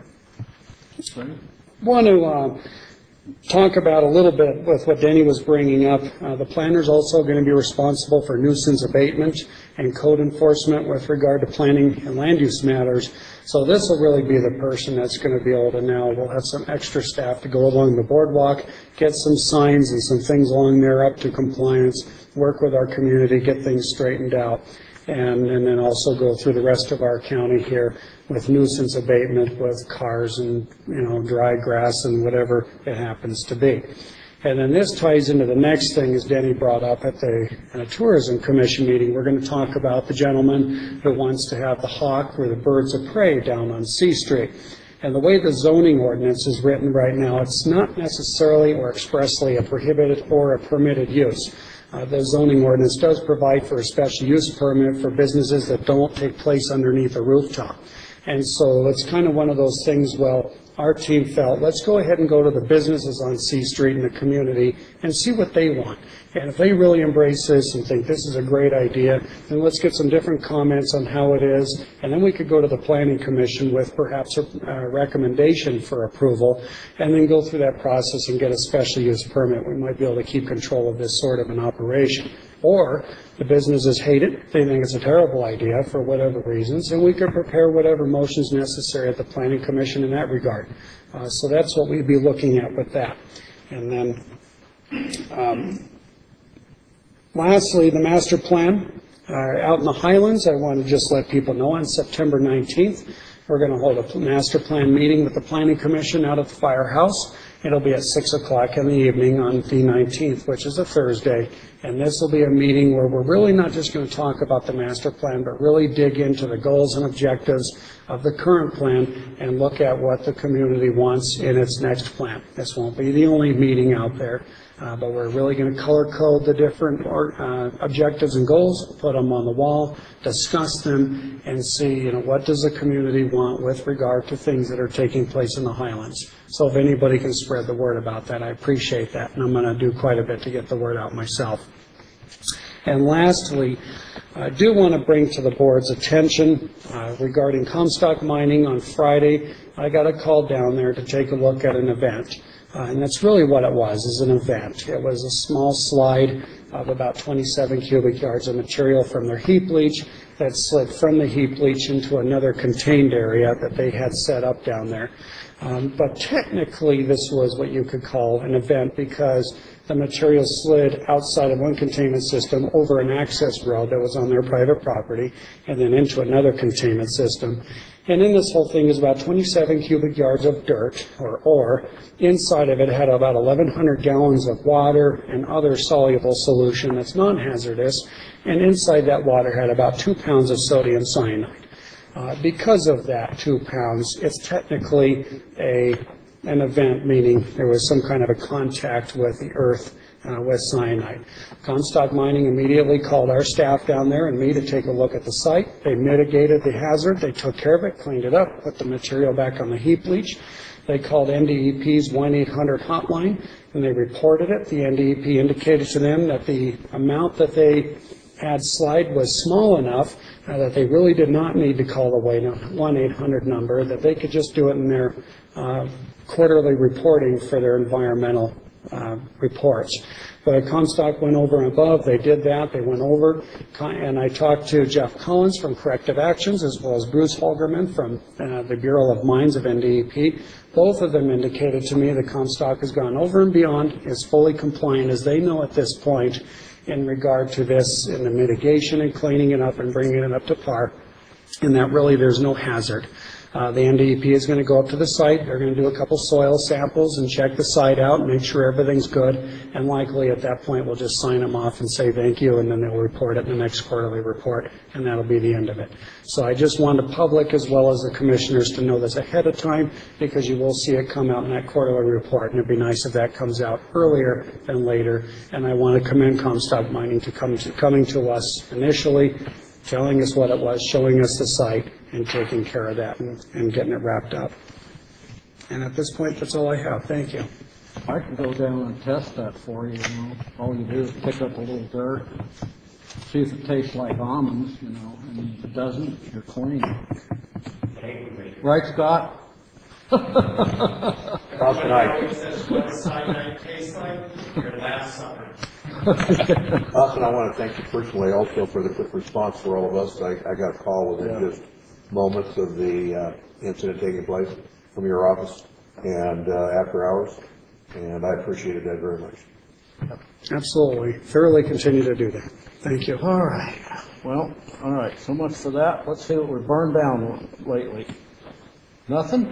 Want to talk about a little bit with what Denny was bringing up. The planner's also going to be responsible for nuisance abatement and code enforcement with regard to planning and land use matters. So this will really be the person that's going to be able to now, we'll have some extra staff to go along the boardwalk, get some signs and some things along there up to compliance, work with our community, get things straightened out, and then also go through the rest of our county here with nuisance abatement with cars and, dry grass and whatever it happens to be. And then this ties into the next thing, as Denny brought up at the Tourism Commission meeting. We're going to talk about the gentleman who wants to have the hawk or the birds of prey down on C Street. And the way the zoning ordinance is written right now, it's not necessarily or expressly a prohibited or a permitted use. The zoning ordinance does provide for a special use permit for businesses that don't take place underneath a rooftop. And so it's kind of one of those things, well, our team felt, let's go ahead and go to the businesses on C Street in the community and see what they want. And if they really embrace this and think this is a great idea, then let's get some different comments on how it is. And then we could go to the Planning Commission with perhaps a recommendation for approval, and then go through that process and get a special use permit. We might be able to keep control of this sort of an operation. Or the businesses hate it, they think it's a terrible idea for whatever reasons, and we could prepare whatever motions necessary at the Planning Commission in that regard. So that's what we'd be looking at with that. And then lastly, the master plan out in the Highlands. I want to just let people know on September 19th, we're going to hold a master plan meeting with the Planning Commission out at the firehouse. It'll be at 6 o'clock in the evening on the 19th, which is a Thursday. And this will be a meeting where we're really not just going to talk about the master plan, but really dig into the goals and objectives of the current plan and look at what the community wants in its next plan. This won't be the only meeting out there, but we're really going to color code the different objectives and goals, put them on the wall, discuss them, and see, what does the community want with regard to things that are taking place in the Highlands. So if anybody can spread the word about that, I appreciate that, and I'm going to do quite a bit to get the word out myself. And lastly, I do want to bring to the board's attention regarding Comstock Mining on Friday. I got a call down there to take a look at an event. And that's really what it was, is an event. It was a small slide of about 27 cubic yards of material from their heap leach that slid from the heap leach into another contained area that they had set up down there. But technically, this was what you could call an event because the material slid outside of one containment system over an access road that was on their private property and then into another containment system. And in this whole thing is about 27 cubic yards of dirt or ore. Inside of it had about 1,100 gallons of water and other soluble solution that's non-hazardous. And inside that water had about 2 pounds of sodium cyanide. Because of that 2 pounds, it's technically an event, meaning there was some kind of a contact with the earth with cyanide. Comstock Mining immediately called our staff down there and me to take a look at the site. They mitigated the hazard, they took care of it, cleaned it up, put the material back on the heap leach. They called NDEP's 1-800 hotline, and they reported it. The NDEP indicated to them that the amount that they had slide was small enough that they really did not need to call the 1-800 number, that they could just do it in their quarterly reporting for their environmental reports. But Comstock went over and above. They did that. They went over, and I talked to Jeff Collins from Corrective Actions as well as Bruce Holgerman from the Bureau of Mines of NDEP. Both of them indicated to me that Comstock has gone over and beyond, is fully compliant as they know at this point in regard to this and the mitigation and cleaning it up and bringing it up to par, and that really there's no hazard. The NDEP is going to go up to the site. They're going to do a couple soil samples and check the site out and make sure everything's good. And likely at that point, we'll just sign them off and say thank you, and then they'll report it in the next quarterly report, and that'll be the end of it. So I just want the public as well as the commissioners to know this ahead of time, because you will see it come out in that quarterly report, and it'd be nice if that comes out earlier than later. And I want to commend Comstock Mining to coming to us initially, telling us what it was, showing us the site, and taking care of that and getting it wrapped up. And at this point, that's all I have. Thank you. I can go down and test that for you, you know. All you do is pick up a little dirt, see if it tastes like almonds, you know, and if it doesn't, you're clean. Right, Scott? Austin, I want to thank you personally also for the quick response for all of us. I got a call within just moments of the incident taking place from your office and after hours, and I appreciated that very much. Absolutely. Thoroughly continue to do that. Thank you. All right. Well, all right. So much for that. Let's see what we've burned down lately. Nothing?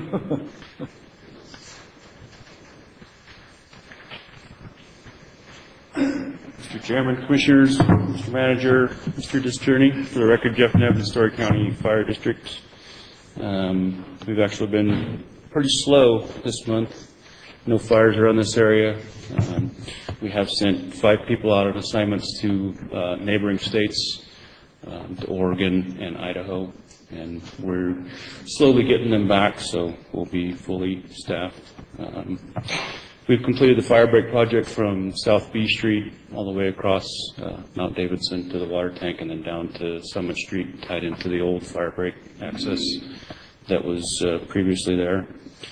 Mr. Chairman, Commissioners, Mr. Manager, Mr. District Attorney, for the record, Jeff Nevin, Story County Fire District. We've actually been pretty slow this month. No fires around this area. We have sent 5 people out on assignments to neighboring states, to Oregon and Idaho, and we're slowly getting them back, so we'll be fully staffed. We've completed the fire break project from South B Street all the way across Mount Davidson to the water tank and then down to Summit Street, tied into the old fire break access that was previously there.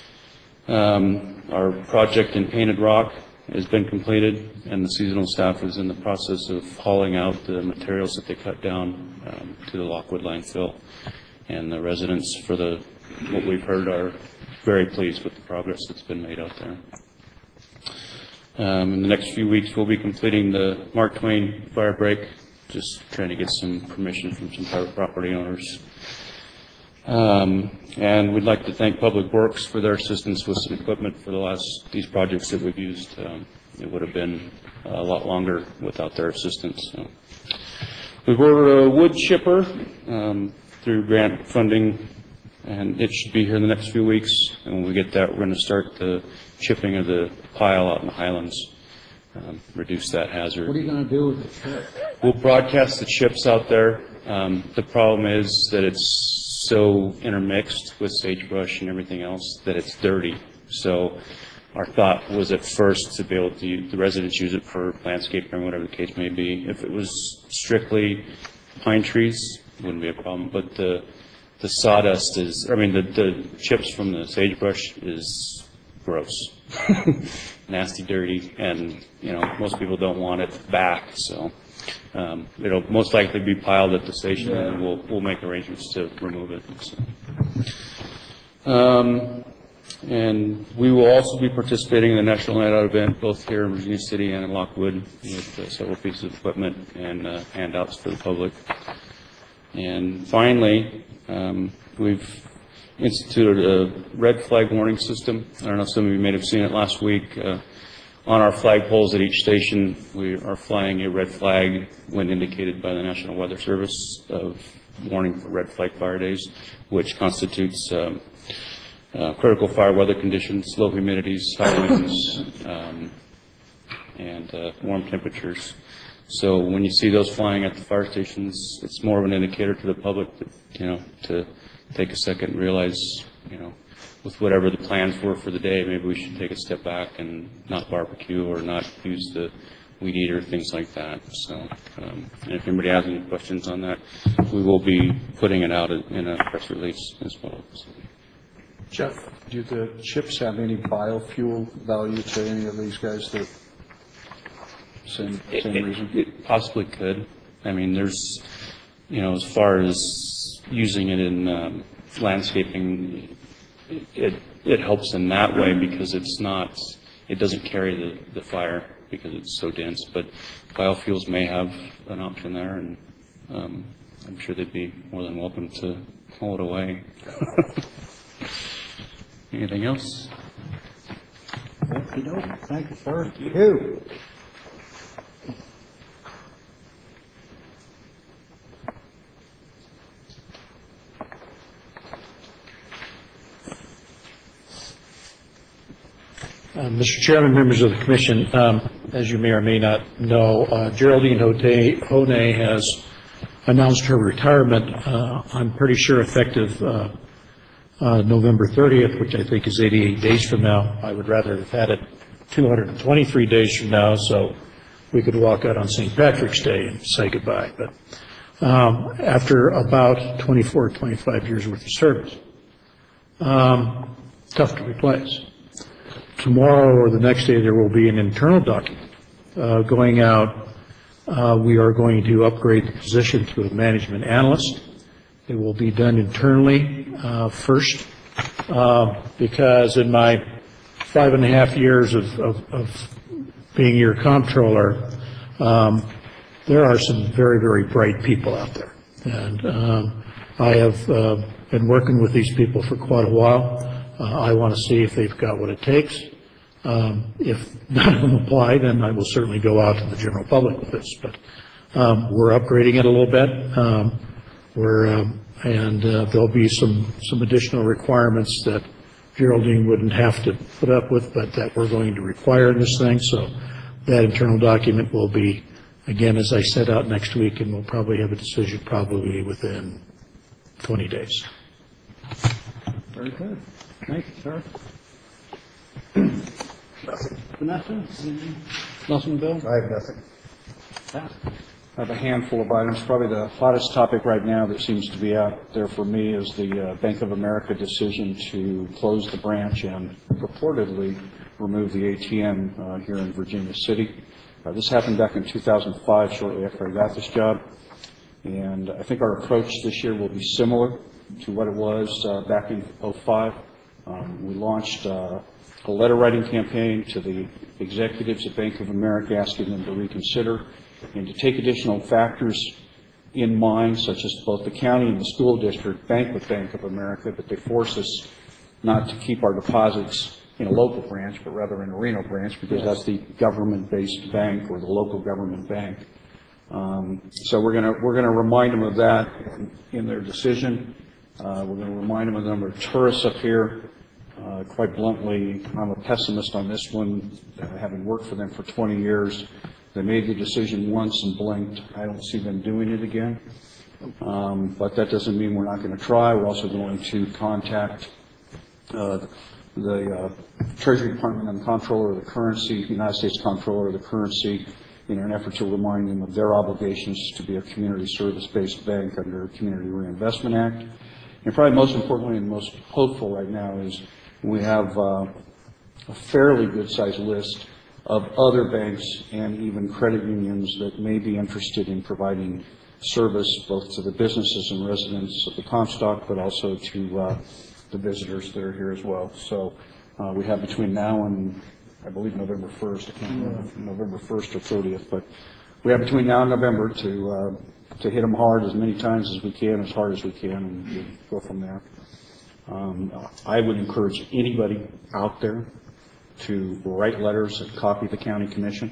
Our project in Painted Rock has been completed, and the seasonal staff is in the process of hauling out the materials that they cut down to the Lockwood landfill. And the residents, for what we've heard, are very pleased with the progress that's been made out there. In the next few weeks, we'll be completing the Mark Twain fire break, just trying to get some permission from some private property owners. And we'd like to thank Public Works for their assistance with some equipment for these projects that we've used. It would have been a lot longer without their assistance. So. We've ordered a wood chipper through grant funding, and it should be here in the next few weeks. And when we get that, we're going to start the chipping of the pile out in the Highlands, reduce that hazard. What are you going to do with the chip? We'll broadcast the chips out there. The problem is that it's so intermixed with sagebrush and everything else that it's dirty. So our thought was at first to be able to the residents use it for landscaping or whatever the case may be. If it was strictly pine trees, it wouldn't be a problem. But the sawdust the chips from the sagebrush is gross, nasty, dirty, and most people don't want it back. So it'll most likely be piled at the station, and we'll make arrangements to remove it. So. And we will also be participating in the National Night Out event, both here in Virginia City and in Lockwood, with several pieces of equipment and handouts for the public. And finally, we've instituted a red flag warning system. I don't know if some of you may have seen it last week. On our flagpoles at each station, we are flying a red flag when indicated by the National Weather Service of warning for red flag fire days, which constitutes critical fire weather conditions, low humidities, high winds, and warm temperatures. So when you see those flying at the fire stations, it's more of an indicator to the public that, to take a second and realize, with whatever the plans were for the day, maybe we should take a step back and not barbecue or not use the weed eater, things like that. So, and if anybody has any questions on that, we will be putting it out in a press release as well. So. Jeff, do the chips have any biofuel value to any of these guys that same reason? It possibly could. I mean, there's, as far as using it in landscaping, it helps in that way because it doesn't carry the fire because it's so dense. But biofuels may have an option there, and I'm sure they'd be more than welcome to haul it away. Anything else? Thank you, sir. You. Mr. Chairman, members of the Commission, as you may or may not know, Geraldine Honay has announced her retirement, I'm pretty sure effective November 30th, which I think is 88 days from now. I would rather have had it 223 days from now so we could walk out on St. Patrick's Day and say goodbye. But after about 24, 25 years worth of service, tough to replace. Tomorrow or the next day there will be an internal document going out. We are going to upgrade the position to a management analyst. It will be done internally first because in my 5.5 years of being your comptroller, there are some very, very bright people out there. And I have been working with these people for quite a while. I want to see if they've got what it takes. If none of them apply, then I will certainly go out to the general public with this. But we're upgrading it a little bit. And there'll be some additional requirements that Geraldine wouldn't have to put up with, but that we're going to require in this thing. So that internal document will be, again, as I set out next week, and we'll probably have a decision probably within 20 days. Very good. Thank you, sir. Vanessa? Nothing, Bill? I have nothing. I have a handful of items. Probably the hottest topic right now that seems to be out there for me is the Bank of America decision to close the branch and purportedly remove the ATM here in Virginia City. This happened back in 2005, shortly after I got this job. And I think our approach this year will be similar to what it was back in 2005. We launched a letter writing campaign to the executives at Bank of America asking them to reconsider and to take additional factors in mind, such as both the county and the school district bank with Bank of America, but they force us not to keep our deposits in a local branch, but rather in a Reno branch, because that's the government-based bank or the local government bank. So we're going to remind them of that in their decision. We're going to remind them of the number of tourists up here. Quite bluntly, I'm a pessimist on this one, having worked for them for 20 years. They made the decision once and blinked. I don't see them doing it again. But that doesn't mean we're not going to try. We're also going to contact the Treasury Department and the Comptroller of the Currency, the United States Comptroller of the Currency, in an effort to remind them of their obligations to be a community service-based bank under the Community Reinvestment Act. And probably most importantly and most hopeful right now is we have a fairly good-sized list of other banks and even credit unions that may be interested in providing service both to the businesses and residents of the Comstock, but also to the visitors that are here as well. So we have between now and, I believe, November 1st, I can't remember, November 1st or 30th, but we have between now and November to hit them hard as many times as we can, as hard as we can, and we'll go from there. I would encourage anybody out there to write letters and copy the county commission,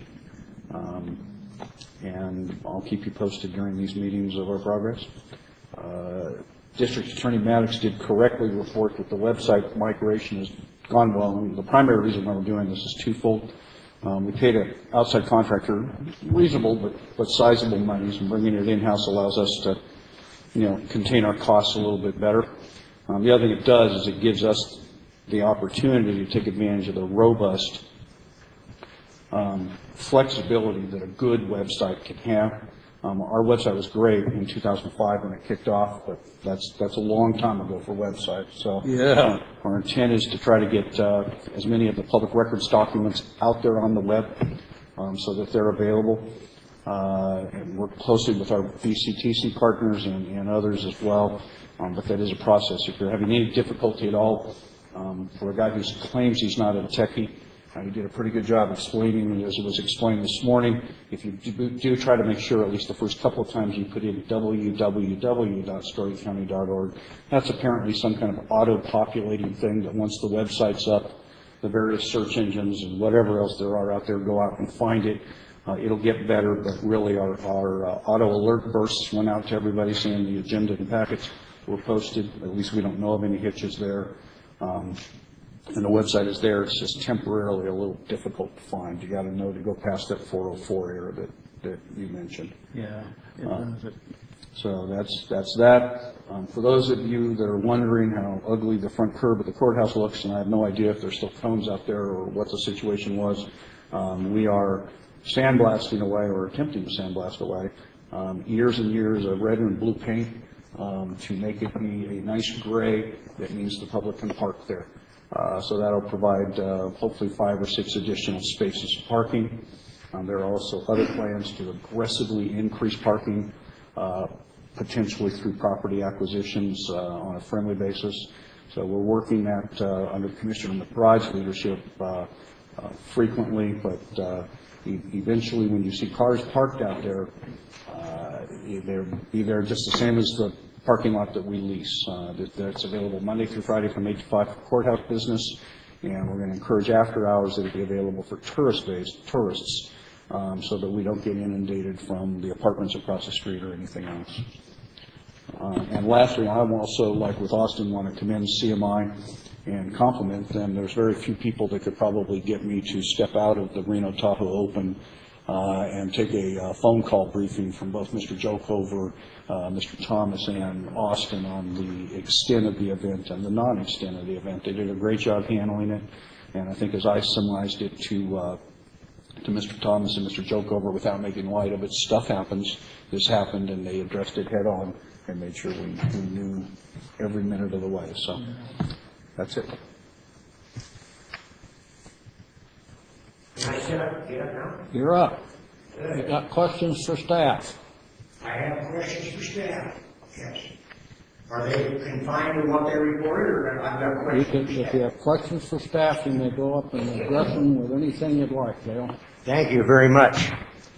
and I'll keep you posted during these meetings of our progress. District Attorney Maddox did correctly report that the website migration has gone well, and the primary reason why we're doing this is twofold. We paid an outside contractor reasonable but sizable monies, and bringing it in-house allows us to, contain our costs a little bit better. The other thing it does is it gives us the opportunity to take advantage of the robust flexibility that a good website can have. Our website was great in 2005 when it kicked off, but that's a long time ago for websites. So Yeah. Our intent is to try to get as many of the public records documents out there on the web so that they're available. And work closely with our VCTC partners and others as well. But that is a process. If you're having any difficulty at all, for a guy who claims he's not a techie, he did a pretty good job explaining, as it was explained this morning. If you do try to make sure at least the first couple of times you put in www.storycounty.org, that's apparently some kind of auto-populating thing that once the website's up, the various search engines and whatever else there are out there go out and find it. It'll get better, but really our auto alert bursts went out to everybody saying the agenda and packets were posted. At least we don't know of any hitches there. And the website is there. It's just temporarily a little difficult to find. You got to know to go past that 404 error that you mentioned. Yeah. So that's that. For those of you that are wondering how ugly the front curb of the courthouse looks, and I have no idea if there's still cones out there or what the situation was, we are sandblasting away, or attempting to sandblast away, years and years of red and blue paint to make it be a nice gray that means the public can park there. So that'll provide hopefully 5 or 6 additional spaces of parking. There are also other plans to aggressively increase parking, potentially through property acquisitions on a friendly basis. So we're working that under Commissioner McBride's leadership frequently, but eventually when you see cars parked out there, they'll be there just the same as the parking lot that we lease. That's available Monday through Friday from 8 to 5 for courthouse business, and we're going to encourage after hours that it be available for tourists, so that we don't get inundated from the apartments across the street or anything else. And lastly, I also, like with Austin, want to commend CMI and compliment them. There's very few people that could probably get me to step out of the Reno Tahoe Open and take a phone call briefing from both Mr. Jokover, Mr. Thomas, and Austin on the extent of the event and the non-extent of the event. They did a great job handling it, and I think as I summarized it to Mr. Thomas and Mr. Jokover without making light of it, stuff happens, this happened, and they addressed it head on and made sure we knew every minute of the way. So that's it. Can I get up now? You're up. You got questions for staff? I have questions for staff, yes. Are they confined to what they reported, or I've got questions? If you have questions for staff, you may go up and address them with anything you'd like, Dale. Thank you very much.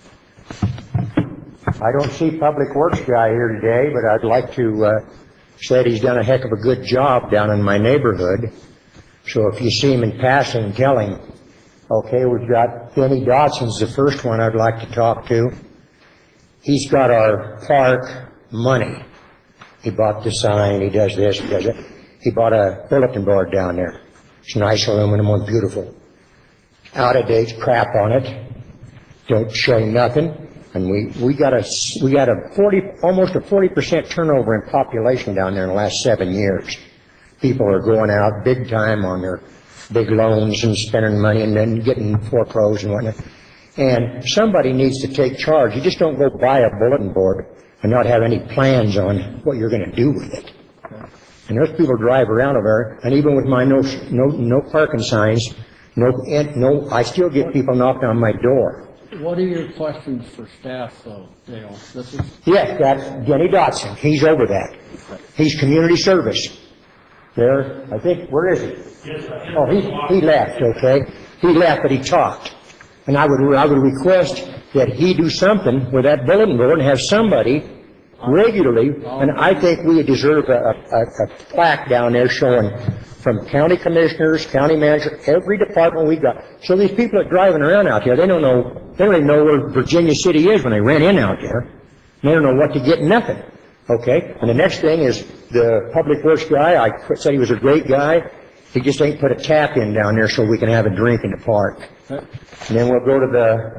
I don't see Public Works guy here today, but I'd like to say he's done a heck of a good job down in my neighborhood. So if you see him in passing, tell him. Okay, we've got Benny Dodson's the first one I'd like to talk to. He's got our park money. He bought the sign, he does this, he does that. He bought a bulletin board down there. It's nice aluminum one, beautiful. Out of date crap on it. Don't show nothing. And we got a almost a 40% turnover in population down there in the last 7 years. People are going out big time on their big loans and spending money and then getting foreclosed and whatnot. And somebody needs to take charge. You just don't go buy a bulletin board and not have any plans on what you're going to do with it. And those people drive around over there, and even with my no parking signs, I still get people knocking on my door. What are your questions for staff, though, Dale? Yes, that's Denny Dodson. He's over that. He's community service. There, I think, where is he? Oh, he left, okay. He left, but he talked. And I would request that he do something with that bulletin board and have somebody regularly, and I think we deserve a plaque down there showing from county commissioners, county manager, every department we got. So these people that are driving around out there, they don't even know where Virginia City is when they ran in out there. They don't know what to get, nothing. Okay? And the next thing is the Public Works guy, I said he was a great guy. He just ain't put a tap in down there so we can have a drink in the park. And then we'll go to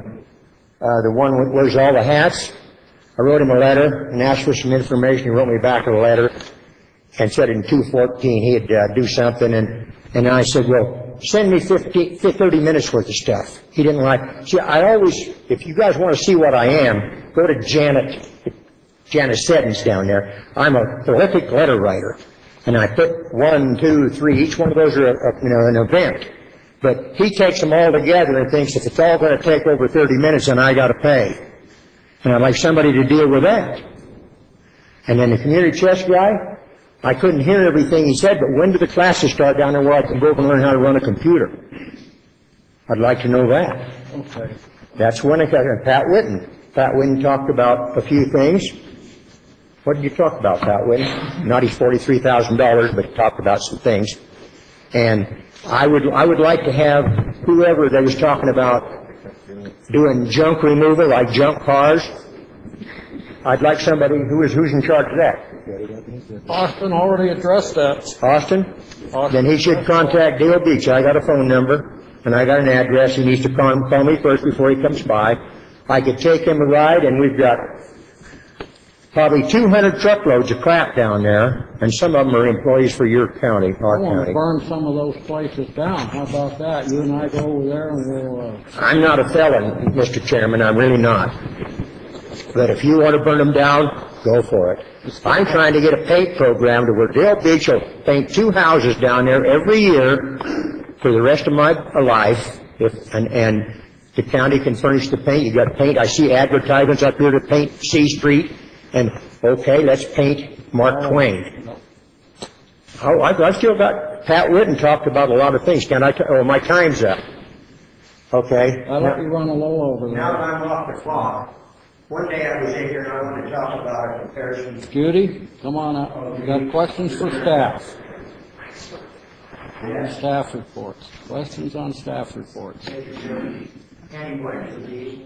the one that wears all the hats. I wrote him a letter and asked for some information. He wrote me back a letter and said in 2:14 he'd do something. And I said, well, send me 30 minutes worth of stuff. He didn't like. See, I always, if you guys want to see what I am, go to Janet Seddon's down there. I'm a prolific letter writer. And I put 1, 2, 3, each one of those are an event. But he takes them all together and thinks if it's all going to take over 30 minutes, then I got to pay. And I'd like somebody to deal with that. And then the community chest guy, I couldn't hear everything he said, but when do the classes start down there where I can go and learn how to run a computer? I'd like to know that. Okay. That's when it got here. Pat Whitten. Pat Whitten talked about a few things. What did you talk about, Pat Whitten? Not his $43,000, but he talked about some things. And I would like to have whoever that was talking about doing junk removal, like junk cars. I'd like somebody who's in charge of that. Austin already addressed that. Austin? Then he should contact Dale Beach. I got a phone number, and I got an address. He needs to call me first before he comes by. I could take him a ride, and we've got probably 200 truckloads of crap down there, and some of them are employees for your county, our I want to county. burn some of those places down. How about that? You and I go over there and we'll... I'm not a felon, Mr. Chairman, I'm really not. But if you want to burn them down, go for it. I'm trying to get a paint program to where Dale Beach will paint 2 houses down there every year for the rest of my life, and the county can furnish the paint. You got to paint. I see advertisements up here to paint C Street, and okay, let's paint Mark Twain. Oh, I've still got, Pat Whitten talked about a lot of things. My time's up. Okay. I let you run a little over there. Now that I'm off the clock, one day I was in here and I want to talk about a comparison. Judy, come on up. You got questions for staff? On staff reports. Questions on staff reports. Any questions, please?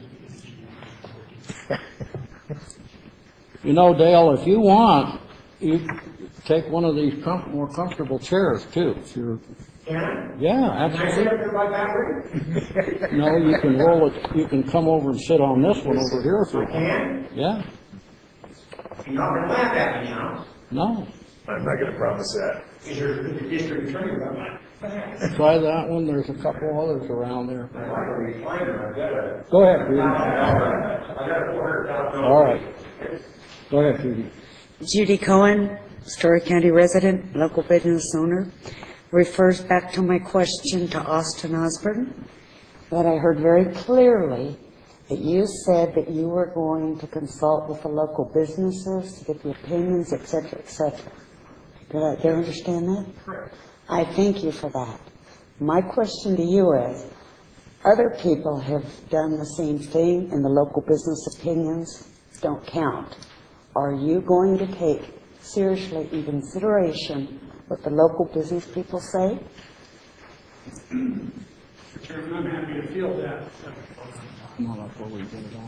You know, Dale, if you want, you take one of these more comfortable chairs, too. If you're... Yeah, absolutely. Can I sit up there by backward? No, you can roll it, you can come over and sit on this one over here if you want. Can? Yeah. You're not going to laugh at me now. No. I'm not going to promise that. Is there the district attorney about my back? Try that one. There's a couple others around there. I got a recliner. I've got a... Go ahead, Judy. I got a $400,000. All right. Go ahead, Judy. Judy Cohen, Story County resident, local business owner, refers back to my question to Austin Osborne, that I heard very clearly that you said that you were going to consult with the local businesses to get the opinions, et cetera, et cetera. Did I understand that? Correct. I thank you for that. My question to you is, other people have done the same thing and the local business opinions don't count. Are you going to take seriously in consideration what the local business people say? Mr. Chairman, I'm happy to field that. Come on up where we get it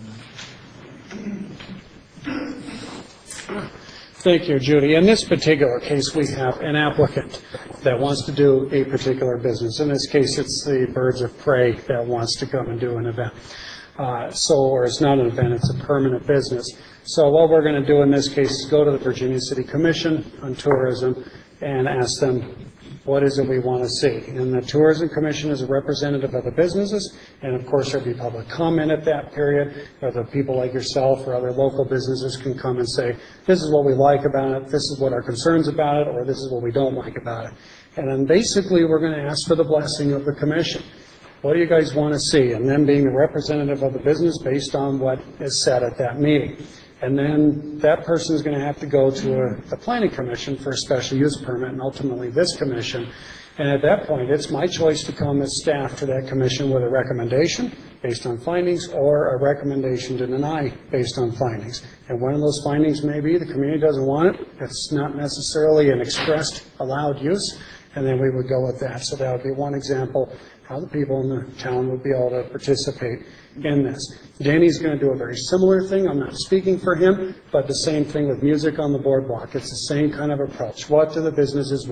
on there. Thank you, Judy. In this particular case, we have an applicant that wants to do a particular business. In this case, it's the Birds of Prey that wants to come and do an event. Or it's not an event, it's a permanent business. So what we're going to do in this case is go to the Virginia City Commission on Tourism and ask them, what is it we want to see? And the Tourism Commission is a representative of the businesses, and of course there'll be public comment at that period, or the people like yourself or other local businesses can come and say, this is what we like about it, this is what our concerns about it, or this is what we don't like about it. And then basically we're going to ask for the blessing of the commission. What do you guys want to see? And then being the representative of the business based on what is said at that meeting. And then that person is going to have to go to the planning commission for a special use permit, and ultimately this commission. And at that point, it's my choice to come as staff to that commission with a recommendation based on findings, or a recommendation to deny based on findings. And one of those findings may be the community doesn't want it, it's not necessarily an expressed allowed use, and then we would go with that. So that would be one example how the people in the town would be able to participate in this. Danny's going to do a very similar thing. I'm not speaking for him, but the same thing with music on the boardwalk. It's the same kind of approach. What do the businesses want?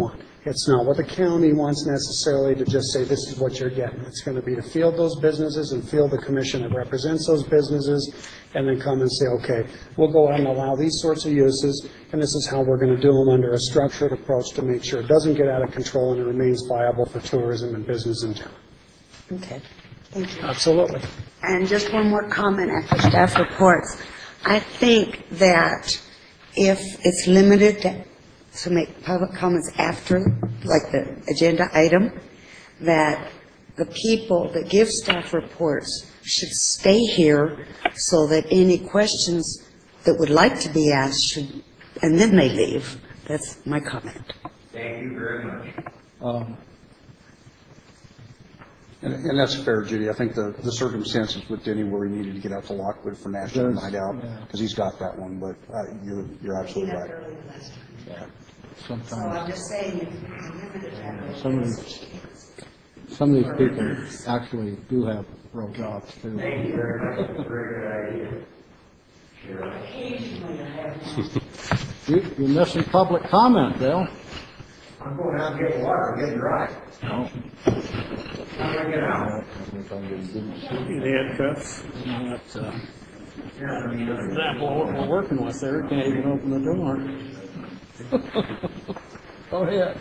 It's not what the county wants necessarily to just say, this is what you're getting. It's going to be to field those businesses and field the commission that represents those businesses, and then come and say, okay, we'll go ahead and allow these sorts of uses, and this is how we're going to do them under a structured approach to make sure it doesn't get out of control and it remains viable for tourism and business in town. Okay, thank you. Absolutely. And just one more comment after staff reports. I think that if it's limited to make public comments after, like the agenda item, that the people that give staff reports should stay here so that any questions that would like to be asked should, and then they leave. That's my comment. Thank you very much. And that's fair, Judy. I think the circumstances with Denny where he needed to get out to Lockwood for National Night Out, because he's got that one, but you're absolutely right. Yeah. So I'm just saying, Some of these people actually do have real jobs, too. Thank you very much. Very good idea. You're missing public comment, Bill. I'm going out and get water. I'm getting dry. Oh. How do I get out? Handcuffs. That's an example of what we're working with there. Can't even open the door. Go ahead.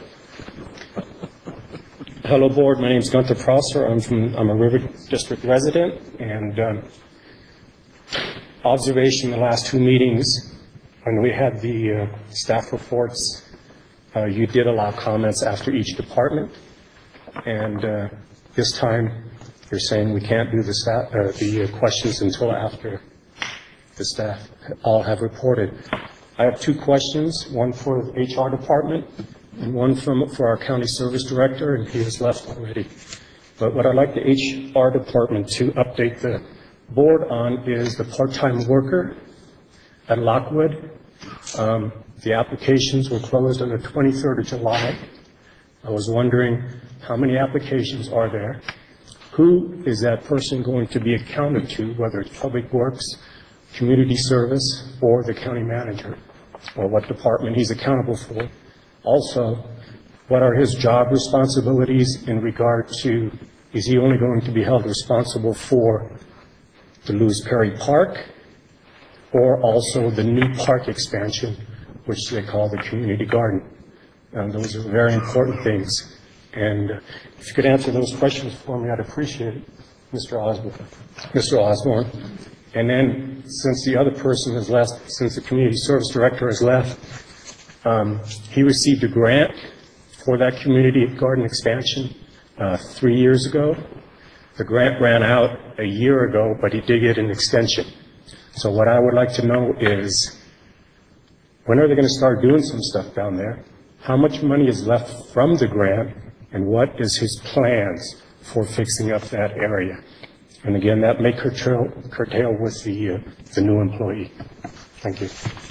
Hello, board. My name is Gunther Prosser. I'm a River District resident, and observation in the last two meetings when we had the staff reports, you did allow comments after each department, and this time you're saying we can't do the questions until after the staff all have reported. I have two questions, one for the HR department and one for our county service director, and he has left already. But what I'd like the HR department to update the board on is the part-time worker at Lockwood. The applications were closed on the 23rd of July. I was wondering how many applications are there? Who is that person going to be accounted to, whether it's Public Works, Community Service, or the county manager, or what department he's accountable for? Also, what are his job responsibilities in regard to, is he only going to be held responsible for the Lewis Perry Park, or also the new park expansion, which they call the community garden? Those are very important things. And if you could answer those questions for me, I'd appreciate it, Mr. Osborne. And then, since the other person has left, since the community service director has left, he received a grant for that community garden expansion 3 years ago. The grant ran out a year ago, but he did get an extension. So what I would like to know is, when are they going to start doing some stuff down there? How much money is left from the grant, and what is his plans for fixing up that area? And again, that may curtail with the new employee. Thank you.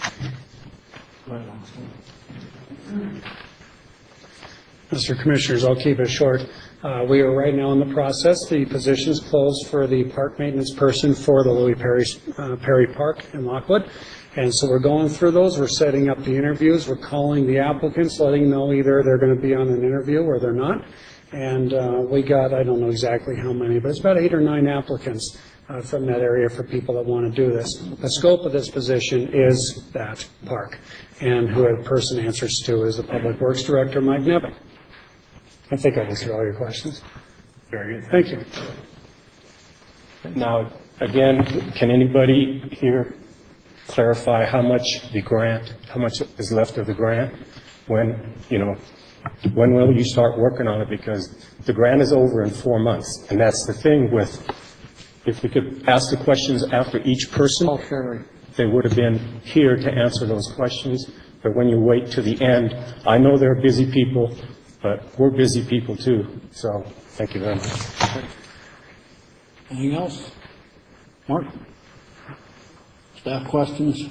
Mr. Commissioners, I'll keep it short. We are right now in the process. The position is closed for the park maintenance person for the Louis Perry Park in Lockwood. And so we're going through those. We're setting up the interviews. We're calling the applicants, letting them know either they're going to be on an interview or they're not. And we got, I don't know exactly how many, but it's about 8 or 9 applicants from that area for people that want to do this. The scope of this position is that park. And who the person answers to is the Public Works Director, Mike Nevin. I think I answered all your questions. Very good. Thank you. Now, again, can anybody here clarify how much is left of the grant? When will you start working on it? Because the grant is over in 4 months. And that's the thing with, if we could ask the questions after each person, they would have been here to answer those questions. But when you wait to the end, I know they're busy people, but we're busy people too. So thank you very much. Anything else? Mark? Staff questions?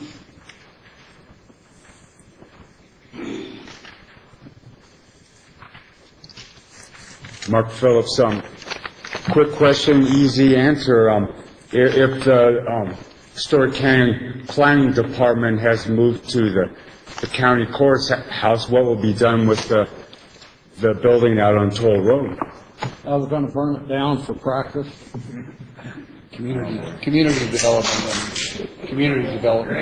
Mark Phillips, quick question, easy answer. If the Story County Planning Department has moved to the county courthouse, what will be done with the the building out on Toll Road. I was gonna burn it down for practice. Community development.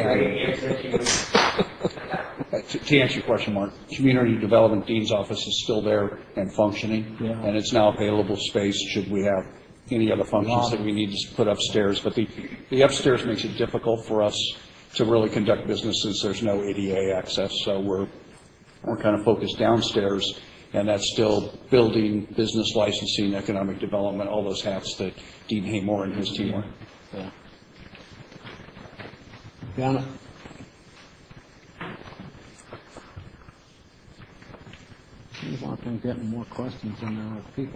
To answer your question, Mark, Community Development Dean's office is still there and functioning, and it's now available space should we have any other functions that we need to put upstairs. But the upstairs makes it difficult for us to really conduct business since there's no ADA access, so we're kind of focused downstairs, and that's still building, business licensing, economic development, all those hats that Dean Haymore and his team are. Janet? Seems like I'm getting more questions than there are people.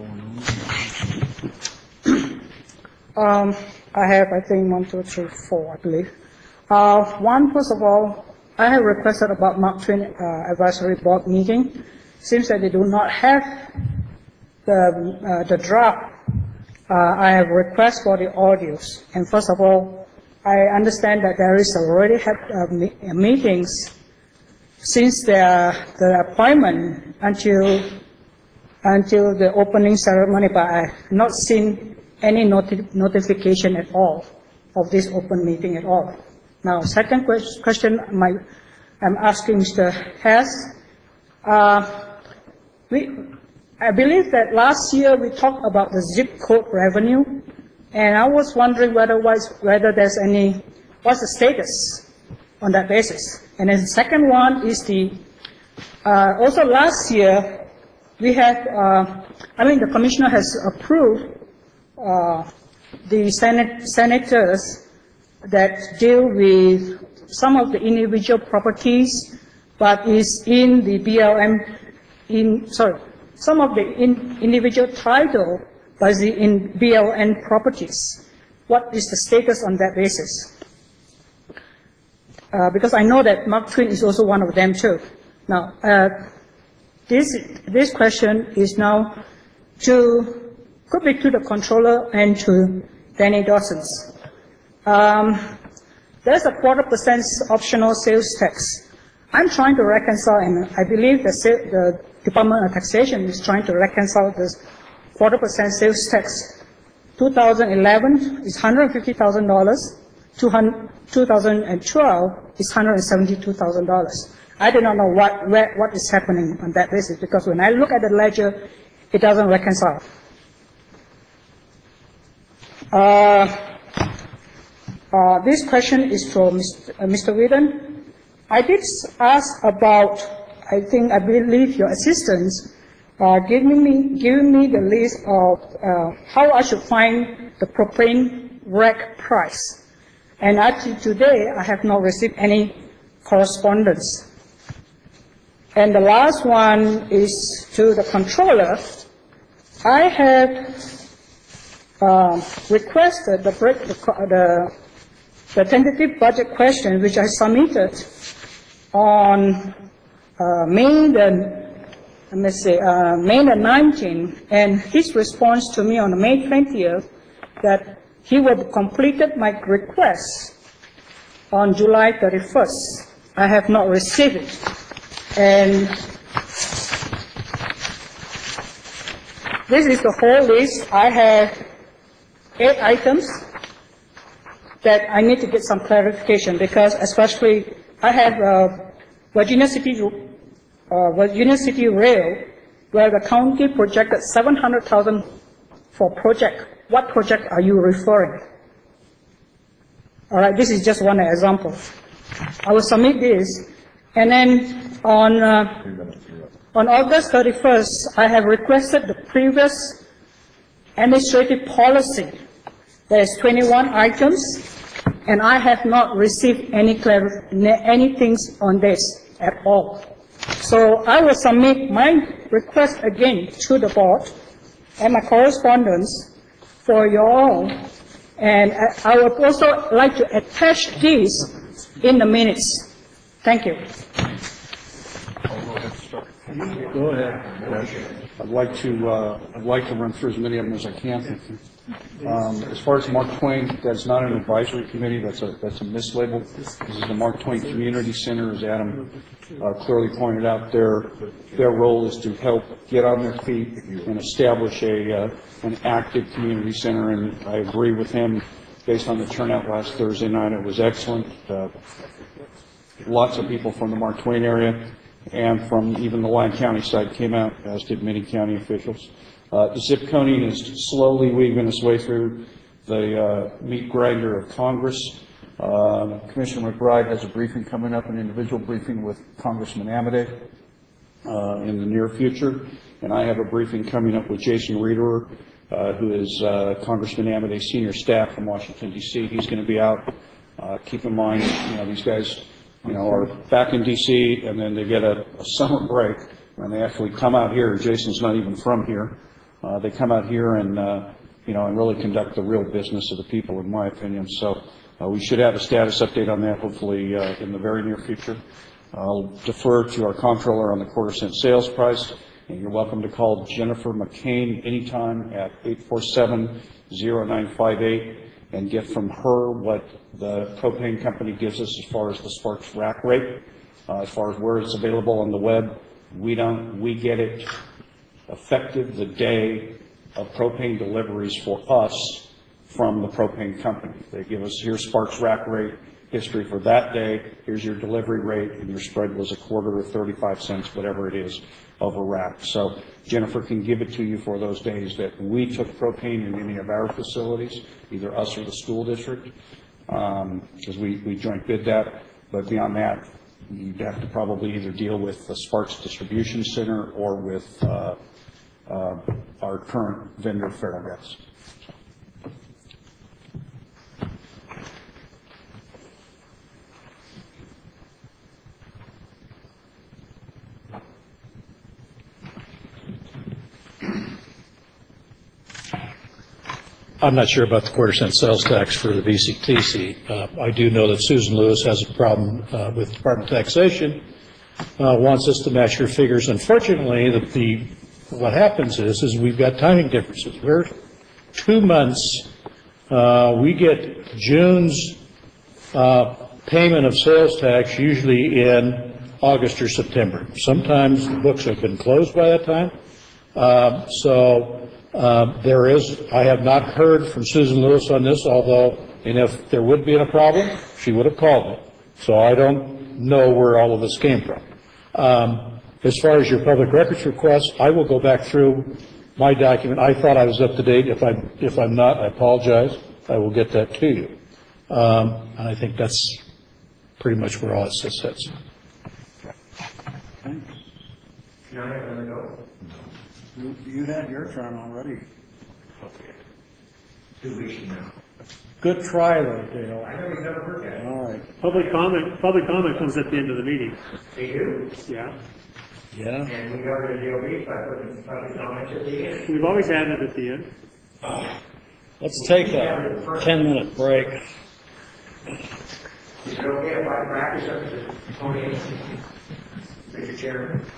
I have, I think, 1, 2, 3, 4, I believe. One, first of all, I have requested about Mark Twain Advisory Board meeting. Seems that they do not have the draft. I have request for the audios. And first of all, I understand that there is already had meetings since the appointment until the opening ceremony, but I have not seen any notification at all of this open meeting at all. Now, second question I'm asking Mr. Hess. I believe that last year we talked about the zip code revenue, and I was wondering whether there's what's the status on that basis. And then the second one is also last year we had, the commissioner has approved the senators that deal with some of the individual properties, but is in the BLM, some of the individual title, but is in BLM properties. What is the status on that basis? Because I know that Mark Twain is also one of them too. Now, this question is now could be to the controller and to Danny Dawson's. There's a 0.25% optional sales tax. I'm trying to reconcile, and I believe the Department of Taxation is trying to reconcile this 0.25% sales tax. 2011 is $150,000. 2012 is $172,000. I do not know what is happening on that basis, because when I look at the ledger, it doesn't reconcile. This question is from Mr. Whedon. I did ask about, I believe your assistants giving me the list of how I should find the propane rack price. And actually today, I have not received any correspondence. And the last one is to the controller. I have requested the tentative budget question, which I submitted on May the 19th, and his response to me on May 20th that he would have completed my request on July 31st. I have not received it. And this is the whole list. I have 8 items that I need to get some clarification, because especially I have Virginia City Rail, where the county projected $700,000 for project. What project are you referring? All right, this is just one example. I will submit this, and then on August 31st, I have requested the previous administrative policy. There's 21 items, and I have not received any things on this at all. So I will submit my request again to the board and my correspondence for you all, and I would also like to attach this in the minutes. Thank you. Go ahead. I'd like to run through as many of them as I can. As far as Mark Twain, that's not an advisory committee, that's a mislabel. This is the Mark Twain Community Center, as Adam clearly pointed out. Their role is to help get on their feet and establish an active community center, and I agree with him. Based on the turnout last Thursday night, it was excellent. Lots of people from the Mark Twain area and from even the Lyon County side came out, as did many county officials. The zip coning is slowly weaving its way through the meat grinder of Congress. Commissioner McBride has a briefing coming up, an individual briefing with Congressman Amodei in the near future, and I have a briefing coming up with Jason Reederer, who is Congressman Amodei's senior staff from Washington, D.C. He's going to be out. Keep in mind, these guys, are back in D.C., and then they get a summer break, and they actually come out here. Jason's not even from here. They come out here and, and really conduct the real business of the people, in my opinion. So we should have a status update on that, hopefully, in the very near future. I'll defer to our comptroller on the quarter-cent sales price, and you're welcome to call Jennifer McCain anytime at 847-0958 and get from her what the propane company gives us as far as the Sparks rack rate, as far as where it's available on the web. We get it effective the day of propane deliveries for us from the propane company. They give us, here's Sparks rack rate history for that day, here's your delivery rate, and your spread was a quarter or 35 cents, whatever it is, of a rack. So Jennifer can give it to you for those days that we took propane in any of our facilities, either us or the school district, because we joint bid that. But beyond that, you'd have to probably either deal with the Sparks Distribution Center or with our current vendor, Ferrellgas. I'm not sure about the quarter-cent sales tax for the VCTC. I do know that Susan Lewis has a problem with Department of Taxation, wants us to match her figures. Unfortunately, what happens is we've got timing differences. We're 2 months. We get June's payment of sales tax usually in August or September. Sometimes the books have been closed by that time. I have not heard from Susan Lewis on this, and if there would be a problem, she would have called me. So I don't know where all of this came from. As far as your public records request, I will go back through my document. I thought I was up to date. If I'm not, I apologize. I will get that to you. And I think that's pretty much where all it sits. You had your turn already. Okay. 2 weeks from now. Good try, though, Dale. I know you've never heard that. All right. Public comment comes at the end of the meeting. They do? Yeah. Yeah. And we go to the DOB by putting public comments at the end. We've always had it at the end. Let's take a 10-minute break. Is it okay if I practice up to the podium, Mr. Chairman?